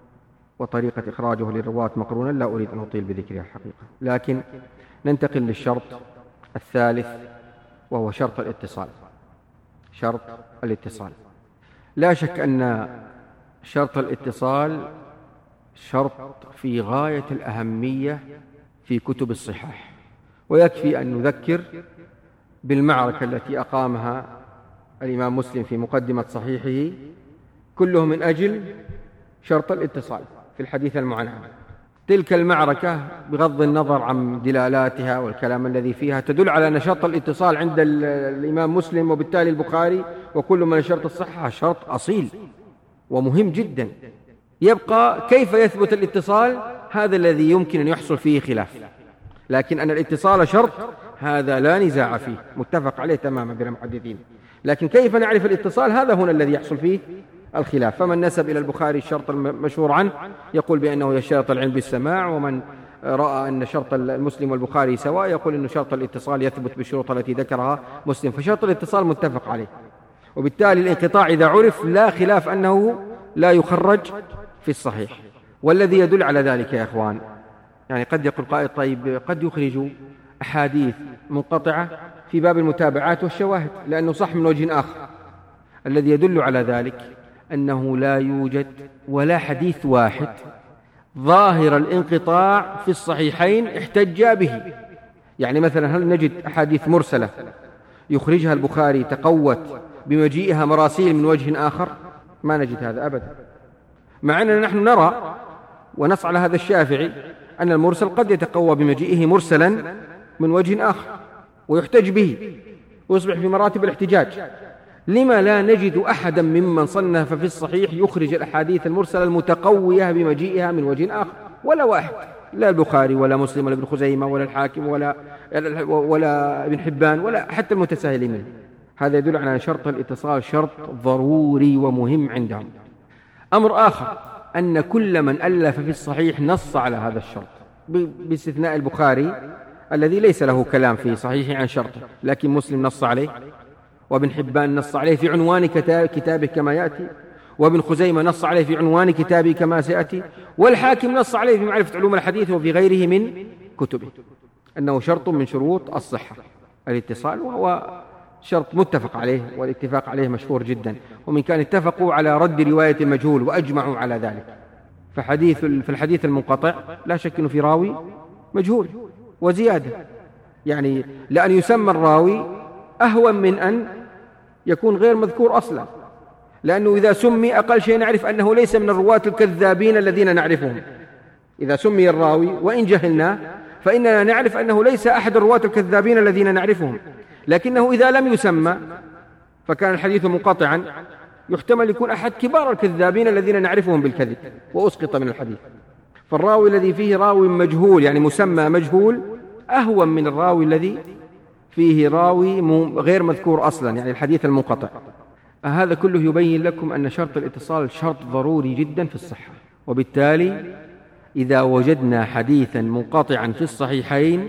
وطريقة إخراجه للرواة مقرونا، لا أريد أن أطيل بذكرها حقيقة، لكن ننتقل للشرط الثالث وهو شرط الاتصال. شرط الاتصال، لا شك أن شرط الاتصال شرط في غاية الأهمية في كتب الصحاح، ويكفي أن نذكر بالمعركة التي أقامها الإمام مسلم في مقدمة صحيحه، كله من أجل شرط الاتصال في الحديث المعنى. تلك المعركة بغض النظر عن دلالاتها والكلام الذي فيها تدل على أن شرط الاتصال عند الإمام مسلم وبالتالي البخاري وكل من شرط الصحة شرط أصيل ومهم جدا. يبقى كيف يثبت الاتصال، هذا الذي يمكن أن يحصل فيه خلاف، لكن أن الاتصال شرط هذا لا نزاع فيه، متفق عليه تماما بين المحدثين. لكن كيف نعرف الاتصال، هذا هنا الذي يحصل فيه الخلاف. فمن نسب إلى البخاري الشرط المشهور عنه يقول بأنه يشترط العلم بالسماع، ومن رأى أن شرط المسلم والبخاري سواء يقول أن شرط الاتصال يثبت بالشروط التي ذكرها مسلم. فشرط الاتصال متفق عليه، وبالتالي الانقطاع إذا عرف لا خلاف أنه لا يخرج في الصحيح. والذي يدل على ذلك يا إخوان، يعني قد يقول قائل طيب قد يخرج أحاديث منقطعة في باب المتابعات والشواهد لأنه صح من وجه آخر. الذي يدل على ذلك أنه لا يوجد ولا حديث واحد ظاهر الانقطاع في الصحيحين احتج به. يعني مثلا هل نجد أحاديث مرسلة يخرجها البخاري تقوت بمجيئها مراسيل من وجه آخر؟ ما نجد هذا أبدا، مع أننا نحن نرى ونص على هذا الشافعي أن المرسل قد يتقوى بمجيئه مرسلا من وجه آخر ويحتج به ويصبح في مراتب الاحتجاج. لما لا نجد أحدا ممن صنف في الصحيح يخرج الأحاديث المرسلة المتقوية بمجيئها من وجه آخر؟ ولا واحد، لا البخاري ولا مسلم ولا ابن خزيمة ولا الحاكم ولا ولا ابن حبان ولا حتى المتساهلين منه. هذا يدل على أن شرط الاتصال شرط ضروري ومهم عندهم. أمر آخر أن كل من ألف في الصحيح نص على هذا الشرط باستثناء البخاري الذي ليس له كلام في صحيحه عن شرطه، لكن مسلم نص عليه، وابن حبان نص عليه في عنوان كتابه كما يأتي، وابن خزيمة نص عليه في عنوان كتابه كما سيأتي، والحاكم نص عليه في معرفة علوم الحديث وفي غيره من كتبه أنه شرط من شروط الصحة الاتصال، وهو شرط متفق عليه والاتفاق عليه مشهور جدا. ومن كان اتفقوا على رد رواية المجهول وأجمعوا على ذلك. فحديث في الحديث المنقطع لا شك أنه في راوي مجهول وزيادة، يعني لأن يسمى الراوي أهون من أن يكون غير مذكور أصلا، لأنه إذا سمي أقل شيء نعرف أنه ليس من الرواة الكذابين الذين نعرفهم. إذا سمي الراوي وإن جهلناه فإننا نعرف أنه ليس أحد الرواة الكذابين الذين نعرفهم، لكنه إذا لم يسمى فكان الحديث منقطعا يحتمل يكون أحد كبار الكذابين الذين نعرفهم بالكذب وأسقط من الحديث. فالراوي الذي فيه راوي مجهول يعني مسمى مجهول أهون من الراوي الذي فيه راوي غير مذكور أصلا، يعني الحديث المنقطع. هذا كله يبين لكم أن شرط الاتصال شرط ضروري جدا في الصحة، وبالتالي إذا وجدنا حديثا منقطعا في الصحيحين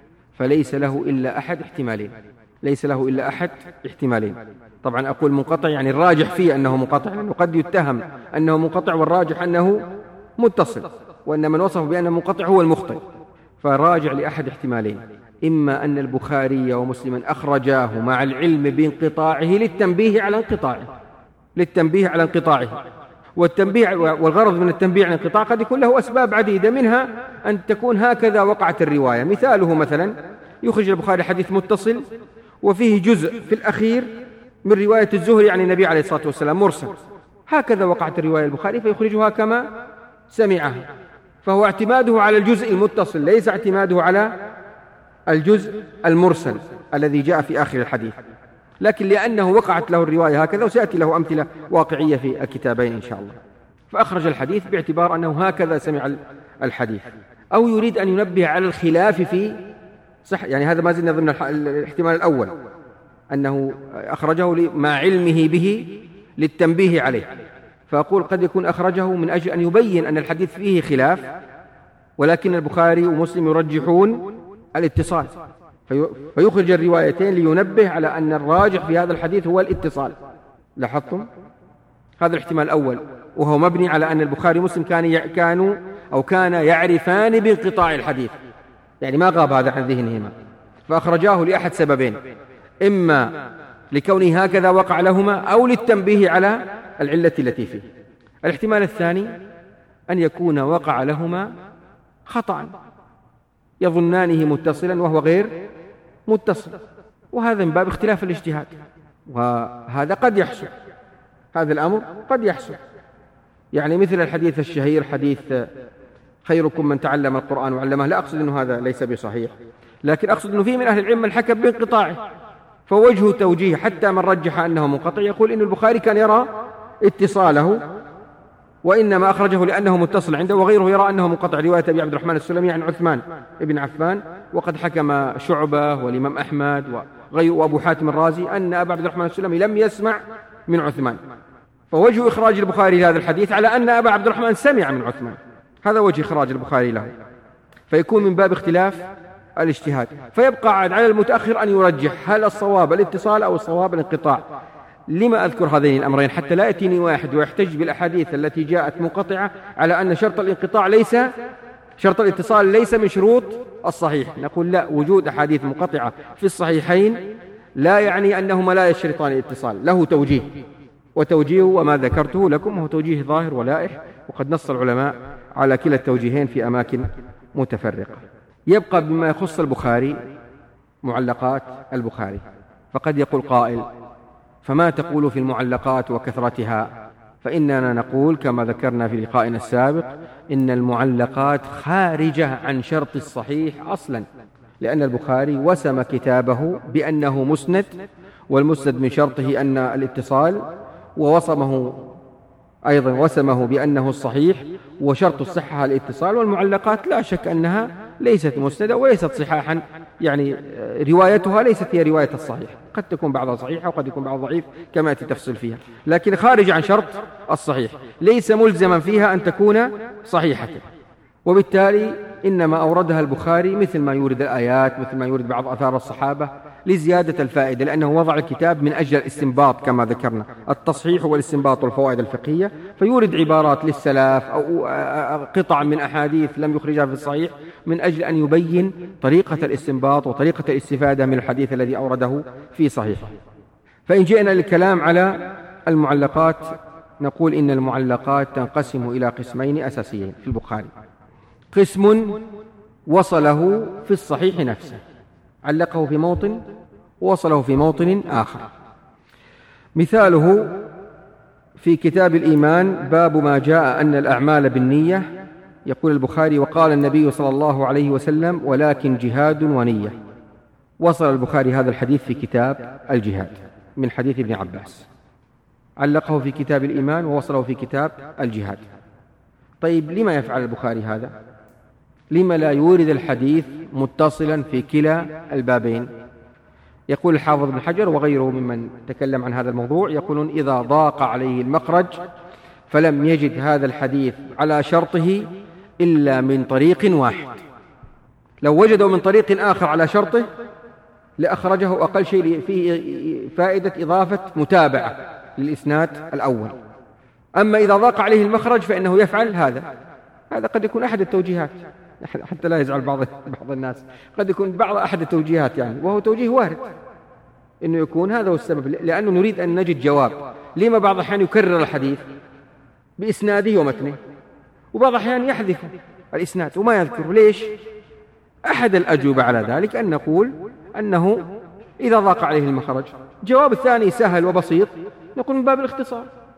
فليس له إلا أحد احتمالين ليس له إلا أحد احتمالين طبعا أقول منقطع يعني الراجح فيه أنه منقطع، لأنه قد يتهم أنه منقطع والراجح أنه متصل، وأن من وصف بأنه منقطع هو المخطئ. فراجع لأحد احتمالين، إما أن البخاري ومسلما أخرجاه مع العلم بانقطاعه للتنبيه على انقطاعه للتنبيه على انقطاعه والتنبيه والغرض من التنبيه على الانقطاع قد يكون له أسباب عديدة، منها أن تكون هكذا وقعت الرواية. مثاله مثلا يخرج البخاري حديث متصل وفيه جزء في الأخير من رواية الزهري عن النبي عليه الصلاة والسلام مرسل، هكذا وقعت الرواية البخاري فيخرجها كما سمعها، فهو اعتماده على الجزء المتصل ليس اعتماده على الجزء المرسل الذي جاء في آخر الحديث، لكن لأنه وقعت له الرواية هكذا، وسيأتي له أمثلة واقعية في الكتابين إن شاء الله، فأخرج الحديث باعتبار أنه هكذا سمع الحديث، أو يريد أن ينبه على الخلاف في صح، يعني هذا ما زلنا ضمن الاحتمال الأول أنه أخرجه مع علمه به للتنبيه عليه، فأقول قد يكون أخرجه من أجل أن يبين أن الحديث فيه خلاف، ولكن البخاري ومسلم يرجحون الاتصال، فيخرج الروايتين لينبه على أن الراجح في هذا الحديث هو الاتصال. لاحظتم؟ هذا الاحتمال الأول، وهو مبني على أن البخاري ومسلم كان كانوا أو كان يعرفان بانقطاع الحديث، يعني ما غاب هذا عن ذهنهما، فأخرجاه لأحد سببين، إما لكونه هكذا وقع لهما أو للتنبيه على العلة التي فيه. الاحتمال الثاني أن يكون وقع لهما خطأ، يظنانه متصلا وهو غير متصل، وهذا من باب اختلاف الاجتهاد، وهذا قد يحصل، هذا الأمر قد يحصل، يعني مثل الحديث الشهير حديث خيركم من تعلم القرآن وعلمه، لا أقصد أنه هذا ليس بصحيح، لكن أقصد أنه في من أهل العلم من حكم بانقطاعه، فوجه توجيه حتى من رجح أنه منقطع يقول إن البخاري كان يرى اتصاله، وإنما أخرجه لأنه متصل عنده، وغيره يرى أنه منقطع، رواية أبي عبد الرحمن السلمي عن عثمان بن عفان، وقد حكم شعبة والإمام أحمد وغير وأبو حاتم الرازي أن أبا عبد الرحمن السلمي لم يسمع من عثمان، فوجه إخراج البخاري لهذا الحديث على أن أبا عبد الرحمن سمع من عثمان، هذا وجه إخراج البخاري له، فيكون من باب اختلاف الاجتهاد، فيبقى على المتأخر أن يرجح هل الصواب الاتصال أو الصواب الانقطاع. لما أذكر هذين الأمرين؟ حتى لا يأتيني واحد ويحتج بالأحاديث التي جاءت منقطعة على أن شرط الانقطاع ليس شرط الاتصال ليس من شروط الصحيح، نقول لا، وجود أحاديث منقطعة في الصحيحين لا يعني أنهما لا يشترطان الاتصال، له توجيه، وتوجيه وما ذكرته لكم هو توجيه ظاهر ولائح، وقد نص العلماء على كلا التوجيهين في أماكن متفرقة. يبقى بما يخص البخاري معلقات البخاري، فقد يقول قائل فما تقول في المعلقات وكثرتها؟ فإننا نقول كما ذكرنا في لقائنا السابق إن المعلقات خارجة عن شرط الصحيح أصلا، لأن البخاري وسم كتابه بأنه مسند، والمسند من شرطه أن الاتصال، ووصمه أيضا وسمه بأنه الصحيح، وشرط الصحة الاتصال، والمعلقات لا شك أنها ليست مسندة وليست صحاحا، يعني روايتها ليست هي رواية الصحيح، قد تكون بعضها صحيحة وقد يكون بعضها ضعيف كما يأتي تفصيل فيها، لكن خارج عن شرط الصحيح، ليس ملزما فيها أن تكون صحيحة، وبالتالي إنما أوردها البخاري مثل ما يورد الآيات، مثل ما يورد بعض أثار الصحابة لزيادة الفائدة، لأنه وضع الكتاب من أجل الاستنباط كما ذكرنا، التصحيح والاستنباط والفوائد الفقهية، فيورد عبارات للسلف أو قطع من أحاديث لم يخرجها في الصحيح من أجل أن يبين طريقة الاستنباط وطريقة الاستفادة من الحديث الذي أورده في صحيحه. فإن جئنا للكلام على المعلقات نقول إن المعلقات تنقسم إلى قسمين أساسيين في البخاري، قسم وصله في الصحيح نفسه، علقه في موطن ووصله في موطن آخر، مثاله في كتاب الإيمان باب ما جاء أن الأعمال بالنية، يقول البخاري وقال النبي صلى الله عليه وسلم ولكن جهاد ونية، وصل البخاري هذا الحديث في كتاب الجهاد من حديث ابن عباس، علقه في كتاب الإيمان ووصله في كتاب الجهاد. طيب لما يفعل البخاري هذا؟ لما لا يورد الحديث متصلا في كلا البابين؟ يقول الحافظ ابن حجر وغيره ممن تكلم عن هذا الموضوع، يقولون إذا ضاق عليه المخرج فلم يجد هذا الحديث على شرطه إلا من طريق واحد، لو وجدوا من طريق آخر على شرطه لأخرجه أقل شيء فيه فائدة إضافة متابعة للإسناد الأول. أما إذا ضاق عليه المخرج فإنه يفعل هذا، هذا قد يكون أحد التوجيهات، حتى لا يزعل بعض بعض الناس، قد يكون بعض أحد التوجيهات يعني، وهو توجيه وارد إنه يكون هذا هو السبب، لأنه نريد أن نجد جواب لما بعض الأحيان يكرر الحديث بإسناده ومتنه، وبعض الأحيان يحذف الإسناد وما يذكره، ليش؟ أحد الأجوبة على ذلك أن نقول أنه إذا ضاق عليه المخرج. الجواب الثاني سهل وبسيط، نقول من باب الاختصار،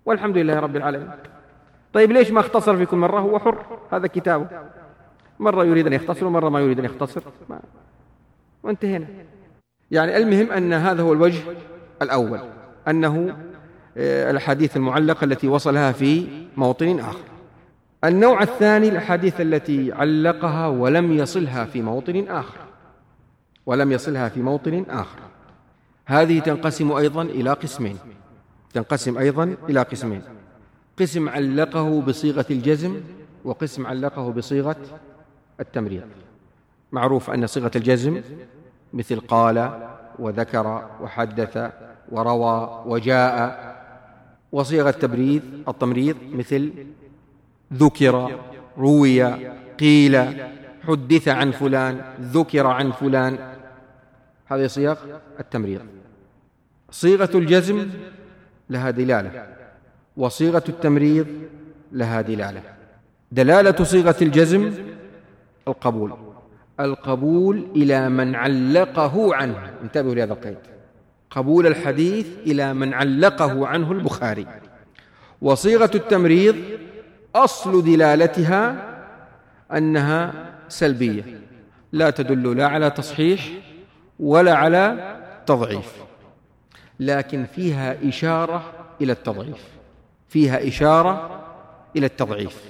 والحمد لله رب العالمين. طيب ليش ما اختصر في كل مرة؟ هو حر، هذا كتابه، مرة يريد أن يختصر ومرة ما يريد أن يختصر، ما وانتهينا. يعني المهم أن هذا هو الوجه الأول، أنه الأحاديث المعلقة التي وصلها في موطن آخر. النوع الثاني الأحاديث التي علقها ولم يصلها في موطن آخر، ولم يصلها في موطن آخر. هذه تنقسم أيضا إلى قسمين، تنقسم أيضا إلى قسمين: قسم علقه بصيغة الجزم، وقسم علقه بصيغة التمريض. معروف أن صيغة الجزم مثل قال وذكر وحدث وروى وجاء، وصيغة التبريد التمريض مثل ذكر، روي، قيل، حدث عن فلان، ذكر عن فلان. هذه صيغ التمريض. صيغة الجزم لها دلالة، وصيغة التمريض لها دلالة. دلالة صيغة الجزم القبول، القبول إلى من علقه عنه، انتبهوا لهذا القيد، قبول الحديث إلى من علقه عنه البخاري. وصيغة التمريض أصل دلالتها أنها سلبية، لا تدل لا على تصحيح ولا على تضعيف، لكن فيها إشارة إلى التضعيف، فيها إشارة إلى التضعيف،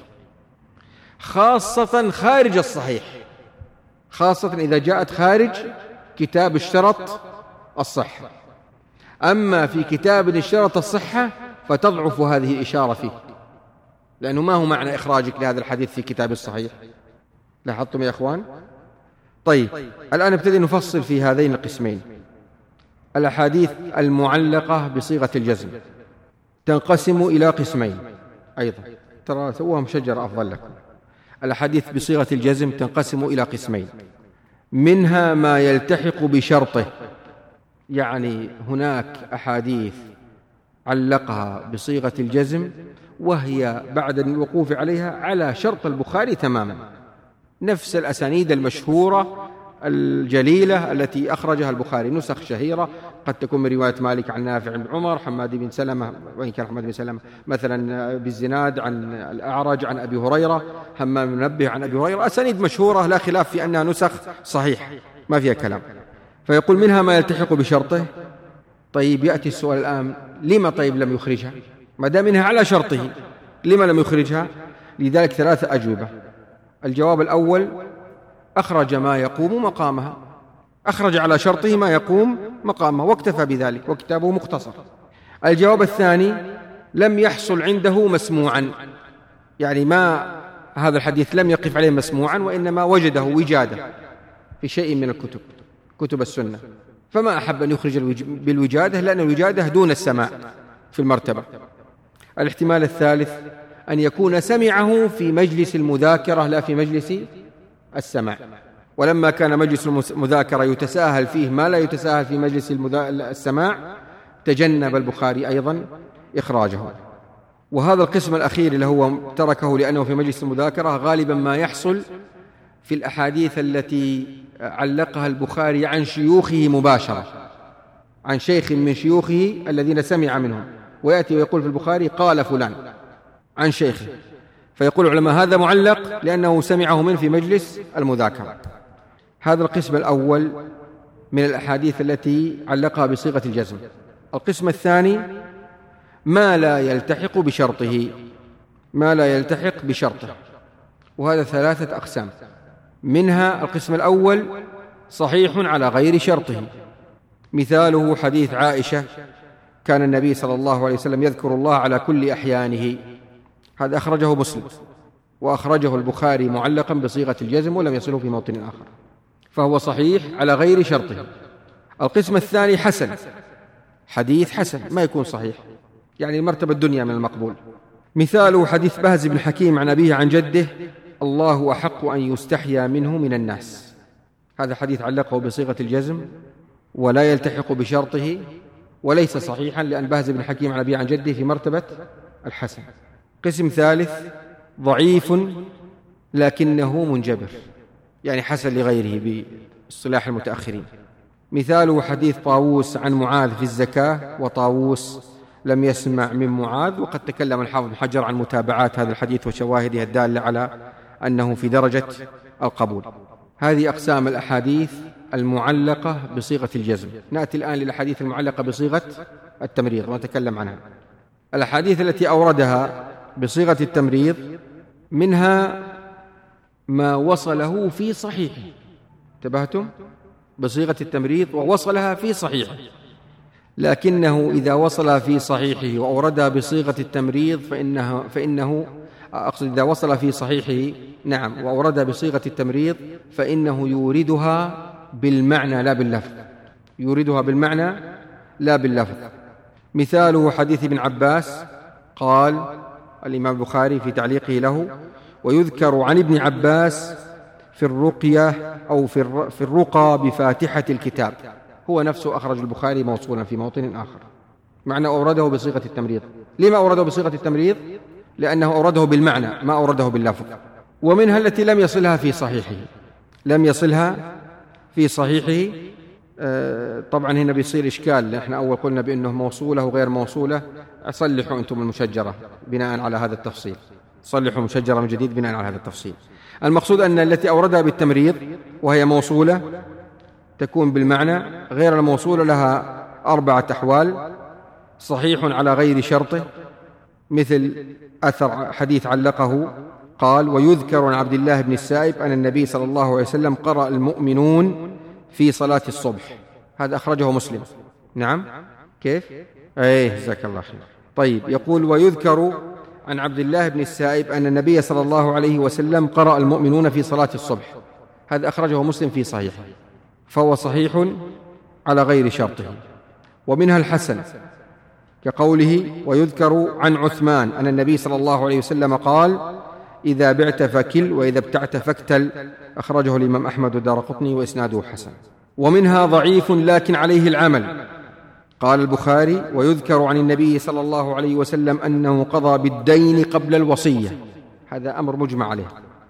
خاصة خارج الصحيح، خاصة إذا جاءت خارج كتاب اشترط الصحة. أما في كتاب اشترط الصحة فتضعف هذه الإشارة فيه، لأنه ما هو معنى إخراجك لهذا الحديث في كتاب الصحيح؟ لاحظتم يا أخوان؟ طيب الآن نبتدي نفصل في هذين القسمين. الأحاديث المعلقة بصيغة الجزم تنقسم إلى قسمين أيضا، ترى سووها مشجرة أفضل لكم. الأحاديث بصيغة الجزم تنقسم إلى قسمين: منها ما يلتحق بشرطه، يعني هناك أحاديث علقها بصيغة الجزم وهي بعد الوقوف عليها على شرط البخاري تماما، نفس الأسانيد المشهورة الجليلة التي أخرجها البخاري، نسخ شهيرة قد تكون من رواية مالك عن نافع بن عمر، حماد بن سلمة، وإن كان حماد بن سلمة مثلا بالزناد عن الأعرج عن أبي هريرة، همام بن منبه عن أبي هريرة، أسانيد مشهورة لا خلاف في أنها نسخ صحيح ما فيها كلام. فيقول منها ما يلتحق بشرطه. طيب يأتي السؤال الآن: لما طيب لم يخرجها؟ ما دام منها على شرطه لما لم يخرجها؟ لذلك ثلاثة أجوبة. الجواب الأول: أخرج ما يقوم مقامها، أخرج على شرطه ما يقوم مقامه واكتفى بذلك وكتابه مختصر. الجواب الثاني: لم يحصل عنده مسموعا، يعني ما هذا الحديث لم يقف عليه مسموعا، وإنما وجده وجادة في شيء من الكتب، كتب السنة، فما أحب أن يخرج بالوجادة، لأن الوجادة دون السماع في المرتبة. الاحتمال الثالث: أن يكون سمعه في مجلس المذاكرة لا في مجلس السماع، ولما كان مجلس المذاكرة يتساهل فيه ما لا يتساهل في مجلس السماع تجنب البخاري أيضا إخراجه. وهذا القسم الأخير اللي هو تركه لأنه في مجلس المذاكرة غالبا ما يحصل في الأحاديث التي علقها البخاري عن شيوخه مباشرة، عن شيخ من شيوخه الذين سمع منهم، ويأتي ويقول في البخاري قال فلان عن شيخه، فيقول العلماء هذا معلق لأنه سمعه من في مجلس المذاكرة. هذا القسم الأول من الأحاديث التي علقها بصيغة الجزم. القسم الثاني: ما لا يلتحق بشرطه، ما لا يلتحق بشرطه، وهذا ثلاثة أقسام. منها القسم الأول: صحيح على غير شرطه، مثاله حديث عائشة: كان النبي صلى الله عليه وسلم يذكر الله على كل أحيانه، هذا أخرجه مسلم، وأخرجه البخاري معلقا بصيغة الجزم ولم يصله في موطن آخر، فهو صحيح على غير شرطه. القسم الثاني: حسن، حديث حسن ما يكون صحيح، يعني مرتبة الدنيا من المقبول، مثاله حديث بهز بن حكيم عن أبيه عن جده: الله أحق أن يستحيا منه من الناس، هذا حديث علقه بصيغة الجزم ولا يلتحق بشرطه وليس صحيحا، لأن بهز بن حكيم عن أبيه عن جده في مرتبة الحسن. قسم ثالث: ضعيف لكنه منجبر، يعني حسن لغيره باصطلاح المتأخرين، مثاله حديث طاووس عن معاذ في الزكاة وطاووس لم يسمع من معاذ. وقد تكلم الحافظ بن حجر عن متابعات هذا الحديث وشواهده الدالة على أنه في درجة القبول. هذه أقسام الأحاديث المعلقة بصيغة الجزم. نأتي الآن للأحاديث المعلقة بصيغة التمريض ونتكلم عنها. الأحاديث التي أوردها بصيغة التمريض منها ما وصله في صحيحه، انتبهتم؟ بصيغة التمريض ووصلها في صحيحه، لكنه إذا وصل في صحيحه وأوردها بصيغة التمريض فإنه, فإنه أقصد إذا وصل في صحيحه نعم وأوردها بصيغة التمريض فإنه يوردها بالمعنى لا باللفظ، يوردها بالمعنى لا باللفظ. مثاله حديث ابن عباس، قال الإمام البخاري في تعليقه له: ويذكر عن ابن عباس في الرقية أو في الرقى بفاتحة الكتاب. هو نفسه أخرج البخاري موصولا في موطن آخر، معنى أورده بصيغة التمريض. لما أورده بصيغة التمريض؟ لأنه أورده بالمعنى ما أورده باللفظ. ومنها التي لم يصلها في صحيحه، لم يصلها في صحيحه. آه طبعا هنا بيصير إشكال، نحن أول قلنا بأنه موصولة وغير موصولة. صلحوا أنتم المشجرة بناء على هذا التفصيل، صلحوا المشجرة من جديد بناء على هذا التفصيل. المقصود أن التي أوردها بالتمريض وهي موصولة تكون بالمعنى، غير الموصولة لها أربعة أحوال: صحيح على غير شرطه، مثل أثر حديث علقه قال: ويذكر عن عبد الله بن السائب أن النبي صلى الله عليه وسلم قرأ المؤمنون في صلاة الصبح. هذا أخرجه مسلم. نعم كيف؟ أيه جزاك الله خير. طيب، يقول: ويذكر عن عبد الله بن السائب أن النبي صلى الله عليه وسلم قرأ المؤمنون في صلاة الصبح. هذا أخرجه مسلم في صحيحه، فهو صحيح على غير شرطه. ومنها الحسن كقوله: ويذكر عن عثمان أن النبي صلى الله عليه وسلم قال: إذا بعت فكل وإذا ابتعت فاكتل. أخرجه الإمام أحمد والدارقطني وإسناده حسن. ومنها ضعيف لكن عليه العمل. قال البخاري: ويذكر عن النبي صلى الله عليه وسلم أنه قضى بالدين قبل الوصية. هذا أمر مجمع عليه،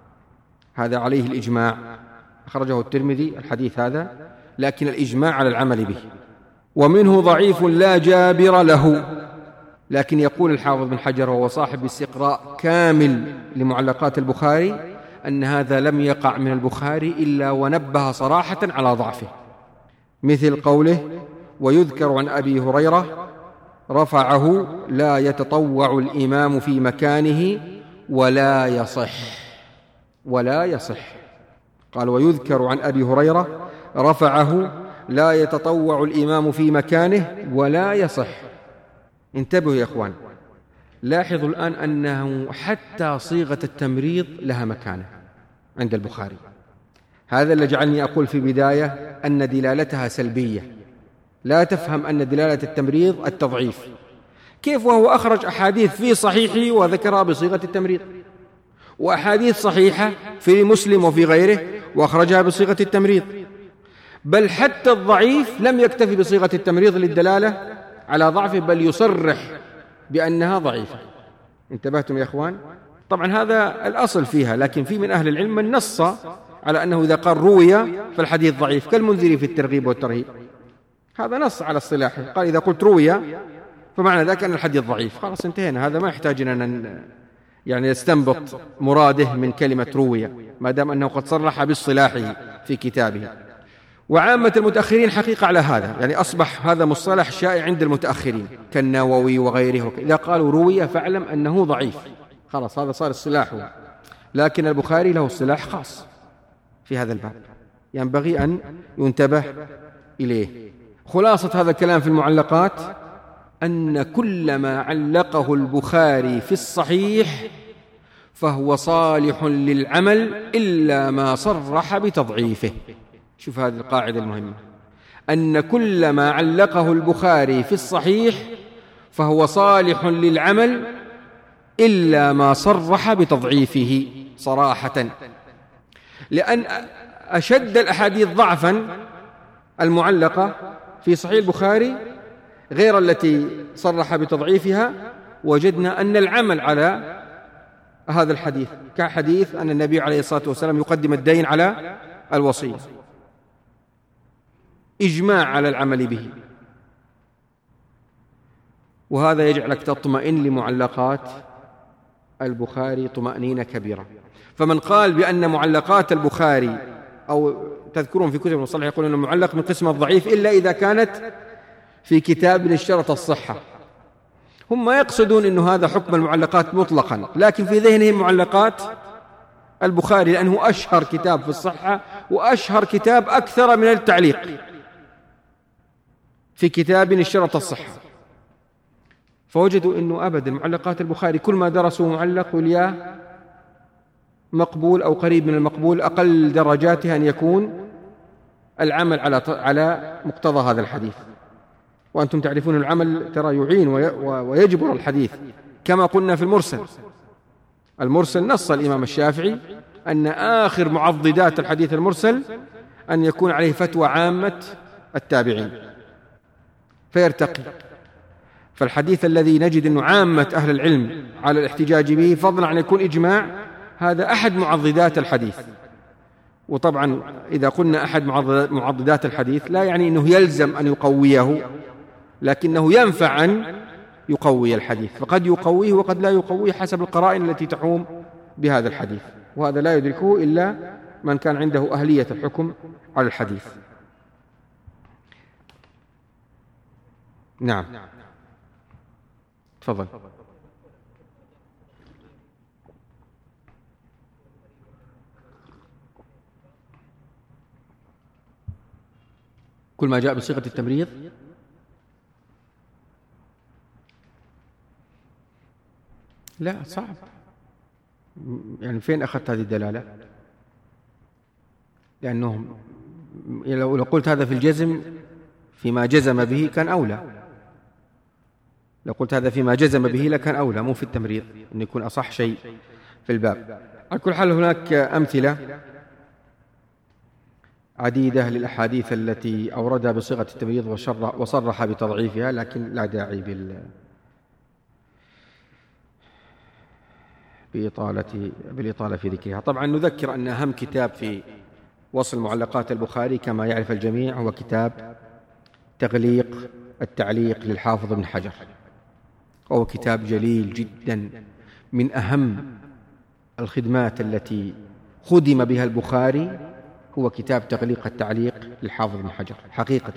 هذا عليه الإجماع. أخرجه الترمذي الحديث هذا، لكن الإجماع على العمل به. ومنه ضعيف لا جابر له، لكن يقول الحافظ بن حجر وهو صاحب استقراء كامل لمعلقات البخاري أن هذا لم يقع من البخاري إلا ونبه صراحة على ضعفه، مثل قوله: ويذكر عن أبي هريرة رفعه: لا يتطوع الإمام في مكانه ولا يصح، ولا يصح. قال: ويذكر عن أبي هريرة رفعه: لا يتطوع الإمام في مكانه ولا يصح. انتبهوا يا أخوان، لاحظوا الآن أنه حتى صيغة التمريض لها مكانة عند البخاري. هذا اللي جعلني أقول في بداية أن دلالتها سلبية. لا تفهم أن دلالة التمريض التضعيف. كيف وهو أخرج أحاديث في صحيحه وذكرها بصيغة التمريض، وأحاديث صحيحة في مسلم وفي غيره وأخرجها بصيغة التمريض؟ بل حتى الضعيف لم يكتفي بصيغة التمريض للدلالة على ضعفه، بل يصرح بأنها ضعيفة. انتبهتم يا أخوان؟ طبعا هذا الأصل فيها، لكن في من أهل العلم من نص على أنه إذا قال روي فالحديث ضعيف، كالمنذري في الترغيب والترهيب. هذا نص على اصطلاحه، قال إذا قلت روي فمعنى ذلك أن الحديث ضعيف. خلاص انتهينا، هذا ما يحتاج أن يعني نستنبط مراده من كلمة روي، ما دام أنه قد صرح باصطلاحه في كتابه. وعامة المتأخرين حقيقة على هذا، يعني أصبح هذا مصطلح شائع عند المتأخرين كالنووي وغيره. إذا قالوا روي فاعلم أنه ضعيف، خلاص هذا صار اصطلاحه. لكن البخاري له اصطلاح خاص في هذا الباب ينبغي أن ينتبه إليه. خلاصة هذا الكلام في المعلقات أن كل ما علقه البخاري في الصحيح فهو صالح للعمل إلا ما صرح بتضعيفه. شوف هذه القاعدة المهمة، أن كل ما علقه البخاري في الصحيح فهو صالح للعمل إلا ما صرح بتضعيفه صراحة. لأن أشد الأحاديث ضعفا المعلقة في صحيح البخاري غير التي صرح بتضعيفها، وجدنا أن العمل على هذا الحديث كحديث أن النبي عليه الصلاة والسلام يقدم الدين على الوصية، إجماع على العمل به. وهذا يجعلك تطمئن لمعلقات البخاري طمأنينة كبيرة. فمن قال بأن معلقات البخاري، أو تذكرون في كتب المصطلح يقولون أن المعلق من قسم الضعيف إلا إذا كانت في كتاب اشترط الصحة، هم ما يقصدون أن هذا حكم المعلقات مطلقا، لكن في ذهنهم معلقات البخاري لأنه أشهر كتاب في الصحة وأشهر كتاب أكثر من التعليق في كتاب اشترط الصحة. فوجدوا أنه أبدا معلقات البخاري كل ما درسوا معلق وليا مقبول أو قريب من المقبول، أقل درجاتها أن يكون العمل على على مقتضى هذا الحديث. وأنتم تعرفون العمل ترى يعين ويجبر الحديث، كما قلنا في المرسل. المرسل نص الإمام الشافعي أن آخر معضدات الحديث المرسل أن يكون عليه فتوى عامة التابعين فيرتقي. فالحديث الذي نجد أن عامة أهل العلم على الاحتجاج به فضلا عن يكون إجماع، هذا أحد معضدات الحديث. وطبعا إذا قلنا أحد معضدات الحديث لا يعني أنه يلزم أن يقويه، لكنه ينفع أن يقوي الحديث، فقد يقويه وقد لا يقويه حسب القرائن التي تحوم بهذا الحديث، وهذا لا يدركه إلا من كان عنده أهلية الحكم على الحديث. نعم، تفضل. كل ما جاء بصيغة التمريض لا صعب، يعني فين أخذت هذه الدلالة؟ لأنه لو قلت هذا في الجزم فيما جزم به كان أولى، لو قلت هذا فيما جزم به لكان أولى، مو في التمريض أن يكون أصح شيء في الباب. على كل حال هناك أمثلة عديدة للأحاديث التي أوردها بصيغة التمريض وصرح بتضعيفها، لكن لا داعي بال بإطالة بالإطالة في ذكرها. طبعا نذكر أن أهم كتاب في وصل معلقات البخاري كما يعرف الجميع هو كتاب تغليق التعليق للحافظ ابن حجر، وهو كتاب جليل جدا، من أهم الخدمات التي خدم بها البخاري هو كتاب تغليق التعليق للحافظ ابن حجر حقيقة.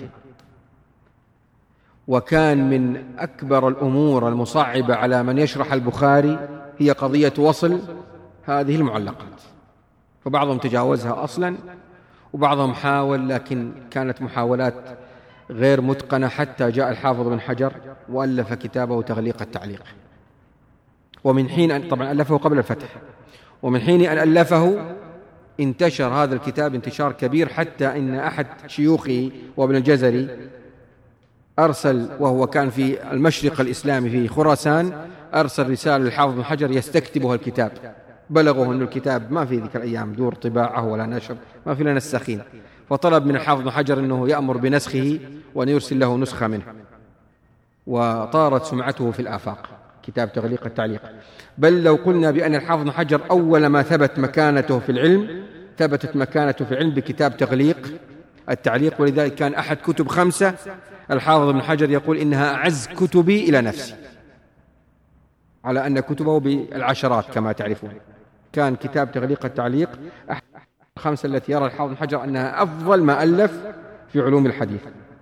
وكان من أكبر الأمور المصعبة على من يشرح البخاري هي قضية وصل هذه المعلقات، فبعضهم تجاوزها أصلا وبعضهم حاول، لكن كانت محاولات غير متقنة، حتى جاء الحافظ بن حجر وألف كتابه تغليق التعليق. ومن حين أن طبعا ألفه قبل الفتح، ومن حين أن ألفه انتشر هذا الكتاب انتشار كبير، حتى إن أحد شيوخه وابن الجزري أرسل، وهو كان في المشرق الإسلامي في خراسان، أرسل رسالة للحافظ بن حجر يستكتبها الكتاب. بلغه أن الكتاب ما في ذيك الأيام دور طباعة ولا نشر، ما في لنا نسخين، فطلب من الحافظ بن حجر أنه يأمر بنسخه وأن يرسل له نسخة منه، وطارت سمعته في الآفاق كتاب تغليق التعليق. بل لو قلنا بأن الحافظ بن حجر أول ما ثبت مكانته في العلم ثبتت مكانته في العلم بكتاب تغليق التعليق، ولذلك كان أحد كتب خمسة الحافظ بن حجر يقول إنها أعز كتبي إلى نفسي، على أن كتبه بالعشرات كما تعرفون. كان كتاب تغليق التعليق أحد الخمسة التي يرى الحافظ بن حجر أنها أفضل ما ألف في علوم الحديث.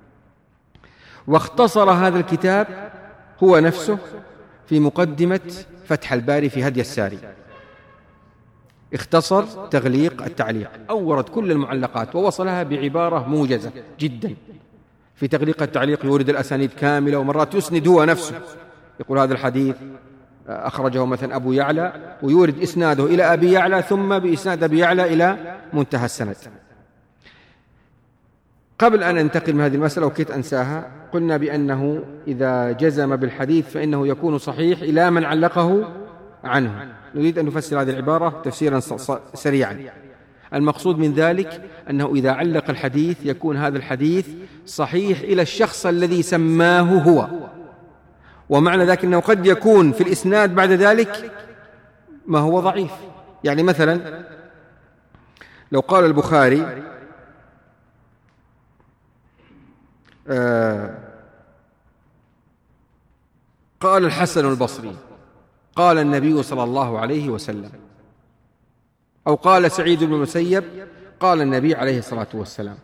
واختصر هذا الكتاب هو نفسه في مقدمة فتح الباري في هدي الساري، اختصر تغليق التعليق، أورد كل المعلقات ووصلها بعبارة موجزة جدا. في تغليق التعليق يورد الأسانيد كاملة، ومرات يسند هو نفسه، يقول هذا الحديث أخرجه مثلا أبو يعلى، ويورد إسناده إلى أبي يعلى ثم بإسناد أبي يعلى إلى منتهى السند. قبل أن أنتقل من هذه المسألة وكيت أنساها، قلنا بأنه إذا جزم بالحديث فإنه يكون صحيح إلى من علقه عنه. نريد أن نفسر هذه العبارة تفسيرا سريعا. المقصود من ذلك أنه إذا علق الحديث يكون هذا الحديث صحيح إلى الشخص الذي سماه هو، ومعنى ذلك أنه قد يكون في الإسناد بعد ذلك ما هو ضعيف. يعني مثلا لو قال البخاري آه قال الحسن البصري قال النبي صلى الله عليه وسلم، أو قال سعيد بن المسيب قال النبي عليه الصلاة والسلام.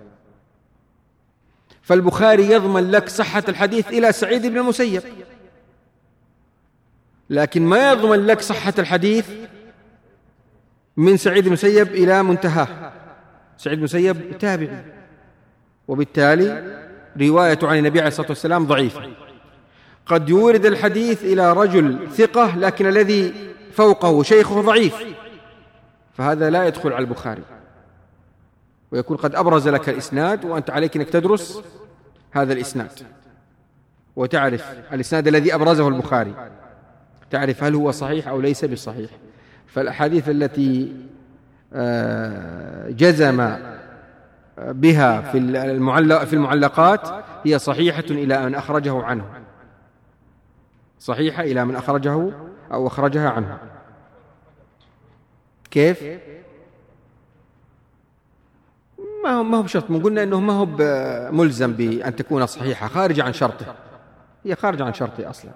فالبخاري يضمن لك صحة الحديث إلى سعيد بن المسيب، لكن ما يضمن لك صحة الحديث من سعيد بن المسيب إلى منتهاه. سعيد بن المسيب تابعي، وبالتالي رواية عن النبي عليه الصلاة والسلام ضعيفة. قد يورد الحديث إلى رجل ثقة لكن الذي فوقه شيخه ضعيف، فهذا لا يدخل على البخاري، ويكون قد أبرز لك الإسناد، وأنت عليك أنك تدرس هذا الإسناد وتعرف الإسناد الذي أبرزه البخاري، تعرف هل هو صحيح أو ليس بصحيح. فالأحاديث التي جزم بها في في المعلقات هي صحيحة إلى من أخرجه عنه، صحيحة إلى من أخرجه أو أخرجها عنه. كيف؟ ما هو ما هو بشرط، من قلنا أنه ما هو ملزم بأن تكون صحيحة، خارجة عن شرطه، هي خارجة عن شرطه أصلا.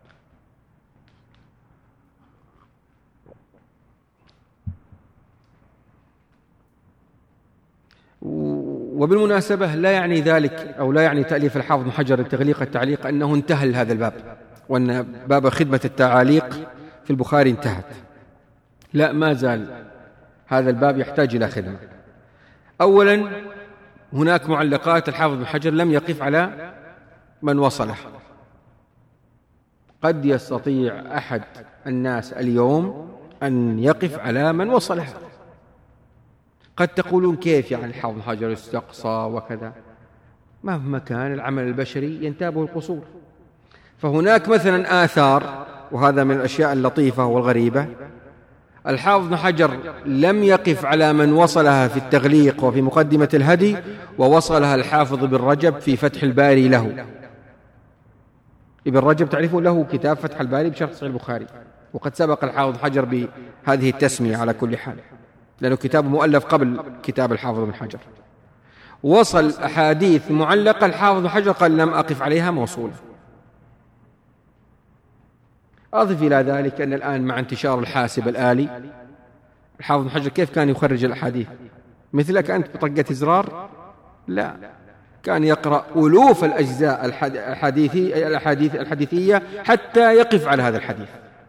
وبالمناسبة لا يعني ذلك أو لا يعني تأليف الحافظ بن حجر التغليق التعليق أنه انتهى لهذا الباب، وأن باب خدمة التعاليق في البخاري انتهت. لا، ما زال هذا الباب يحتاج إلى خدمة. أولا، هناك معلقات الحافظ بن حجر لم يقف على من وصله. قد يستطيع أحد الناس اليوم أن يقف على من وصله. قد تقولون كيف يعني الحافظ بن حجر استقصى وكذا؟ مهما كان العمل البشري ينتابه القصور. فهناك مثلا آثار، وهذا من الأشياء اللطيفة والغريبة، الحافظ بن حجر لم يقف على من وصلها في التغليق وفي مقدمة الهدي، ووصلها الحافظ ابن رجب في فتح الباري له. ابن رجب تعرفون له كتاب فتح الباري بشرح صحيح البخاري، وقد سبق الحافظ بن حجر بهذه التسمية على كل حال، لأنه كتاب مؤلف قبل كتاب الحافظ بن حجر. وصل أحاديث معلقة الحافظ بن حجر قال لم أقف عليها موصولة. أضف إلى ذلك أن الآن مع انتشار الحاسب الآلي، الحافظ بن حجر كيف كان يخرج الأحاديث؟ مثلك أنت بطقة إزرار؟ لا، كان يقرأ ألوف الأجزاء الحديثي الأحاديث الحديثية حتى يقف على هذا الحديث.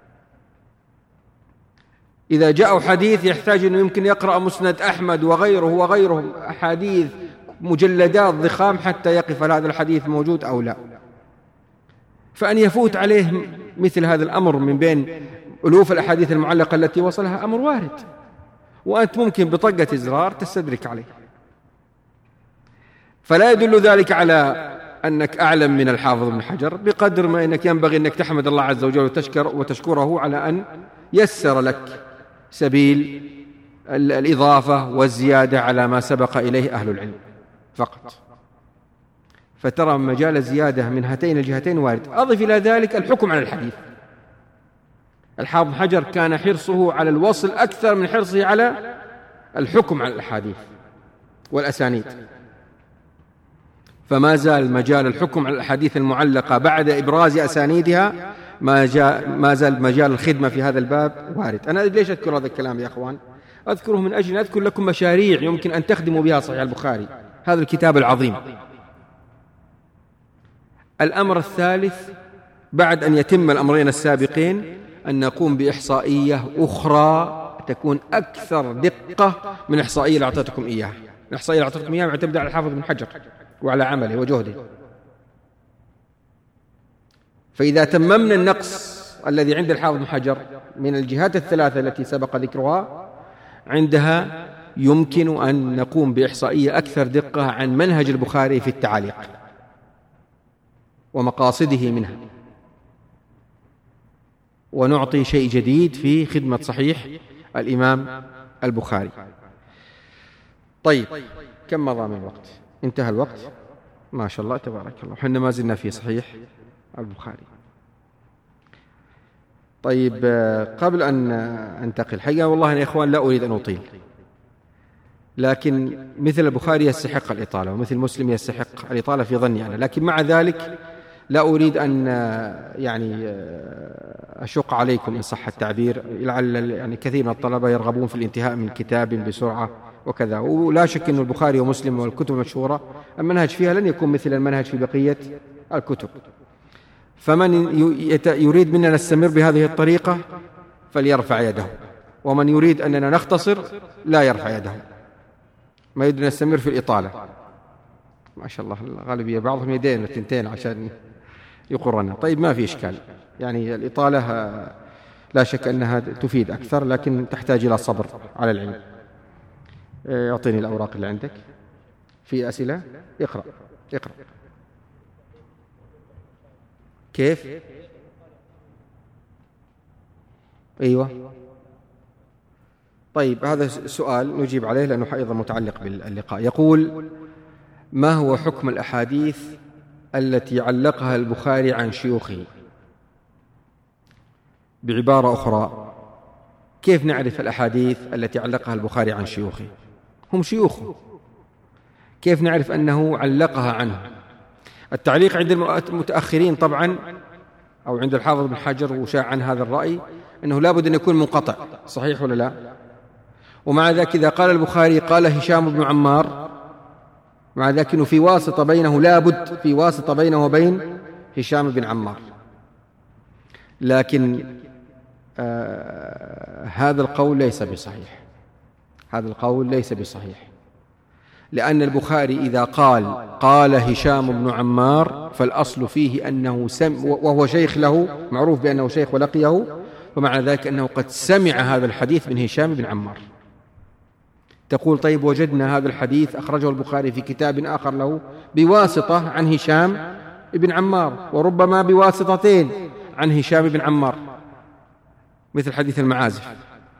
إذا جاء حديث يحتاج أنه يمكن يقرأ مسند أحمد وغيره وغيرهم أحاديث مجلدات ضخام حتى يقف على هذا الحديث موجود أو لا. فأن يفوت عليه مثل هذا الأمر من بين ألوف الأحاديث المعلقة التي وصلها أمر وارد، وأنت ممكن بطقة إزرار تستدرك عليه. فلا يدل ذلك على أنك أعلم من الحافظ بن حجر، بقدر ما أنك ينبغي أنك تحمد الله عز وجل وتشكر وتشكره على أن يسر لك سبيل الإضافة والزيادة على ما سبق إليه أهل العلم فقط. فترى مجال الزيادة من هاتين الجهتين وارد. أضف إلى ذلك الحكم على الحديث. الحافظ بن حجر كان حرصه على الوصل أكثر من حرصه على الحكم على الأحاديث والأسانيد، فما زال مجال الحكم على الأحاديث المعلقة بعد إبراز أسانيدها ما, جاء ما زال مجال الخدمة في هذا الباب وارد. أنا ليش أذكر هذا الكلام يا أخوان؟ أذكره من أجل أن أذكر لكم مشاريع يمكن أن تخدموا بها صحيح البخاري، هذا الكتاب العظيم. الأمر الثالث بعد أن يتم الأمرين السابقين أن نقوم بإحصائية أخرى تكون أكثر دقة من الإحصائية اللي أعطيتكم إياها. الإحصائية اللي أعطيتكم إياها معتمدة على الحافظ بن حجر وعلى عمله وجهده. فإذا تممنا النقص الذي عند الحافظ بن حجر من الجهات الثلاثة التي سبق ذكرها، عندها يمكن أن نقوم بإحصائية أكثر دقة عن منهج البخاري في التعاليق ومقاصده منها، ونعطي شيء جديد في خدمة صحيح الإمام البخاري. طيب، كم مضى من الوقت؟ انتهى الوقت ما شاء الله تبارك الله، حنا ما زلنا في صحيح البخاري. طيب، قبل أن أنتقل، حقيقة والله يا إخوان لا أريد أن أطيل، لكن مثل البخاري يستحق الإطالة ومثل مسلم يستحق الإطالة في ظني أنا، لكن مع ذلك لا أريد أن يعني أشق عليكم إن صح التعبير، لعل يعني كثير من الطلبة يرغبون في الانتهاء من كتاب بسرعة وكذا، ولا شك أن البخاري ومسلم والكتب المشهورة المنهج فيها لن يكون مثل المنهج في بقية الكتب. فمن يريد منا نستمر بهذه الطريقة فليرفع يده، ومن يريد أننا نختصر لا يرفع يده. ما يريد نستمر في الإطالة، ما شاء الله الغالبية بعضهم يدين وتنتين عشان يقرنا. طيب ما في إشكال، يعني الإطالة لا شك أنها تفيد أكثر، لكن تحتاج إلى صبر على العلم. أعطيني الأوراق اللي عندك. في أسئلة؟ اقرأ اقرأ. كيف؟ أيوة. طيب هذا السؤال نجيب عليه لأنه أيضا متعلق باللقاء. يقول: ما هو حكم الأحاديث التي علقها البخاري عن شيوخه؟ بعبارة أخرى، كيف نعرف الأحاديث التي علقها البخاري عن شيوخه؟ هم شيوخه، كيف نعرف أنه علقها عنه؟ التعليق عند المتأخرين طبعا، أو عند الحافظ بن حجر وشاع عن هذا الرأي، أنه لابد أن يكون منقطع. صحيح ولا لا؟ ومع ذلك إذا قال البخاري قال هشام بن عمار، مع ذلك أنه في واسطة بينه، لابد في واسطة بينه وبين هشام بن عمار. لكن آه هذا القول ليس بصحيح، هذا القول ليس بصحيح، لأن البخاري إذا قال قال هشام بن عمار فالأصل فيه أنه سم، وهو شيخ له، معروف بأنه شيخ ولقيه، ومع ذلك أنه قد سمع هذا الحديث من هشام بن عمار. تقول طيب وجدنا هذا الحديث أخرجه البخاري في كتاب آخر له بواسطة عن هشام بن عمار، وربما بواسطتين عن هشام بن عمار، مثل حديث المعازف.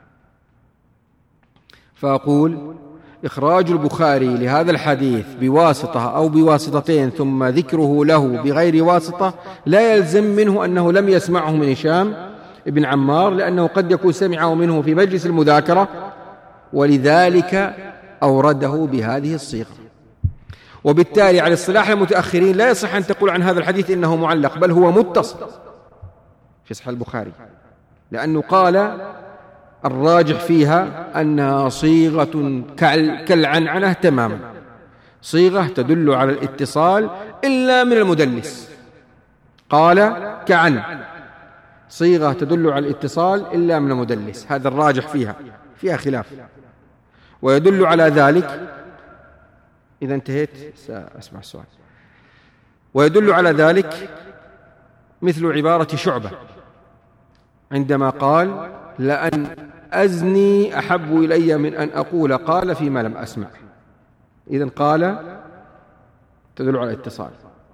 فأقول إخراج البخاري لهذا الحديث بواسطة أو بواسطتين ثم ذكره له بغير واسطة لا يلزم منه أنه لم يسمعه من هشام بن عمار، لأنه قد يكون سمعه منه في مجلس المذاكرة، ولذلك أورده بهذه الصيغة. وبالتالي على اصطلاح المتأخرين لا يصح أن تقول عن هذا الحديث إنه معلق، بل هو متصل في صحيح البخاري، لأنه قال الراجح فيها أنها صيغة كالعنعنة تماما، صيغة تدل على الاتصال إلا من المدلس. قال كعن، صيغة تدل على الاتصال إلا من المدلس، هذا الراجح فيها، فيها خلاف. ويدل على ذلك، إذا انتهيت سأسمع السؤال. ويدل على ذلك مثل عبارة شعبة عندما قال لأن أزني أحب إلي من أن أقول قال فيما لم أسمع. إذن قال تدل على الاتصال.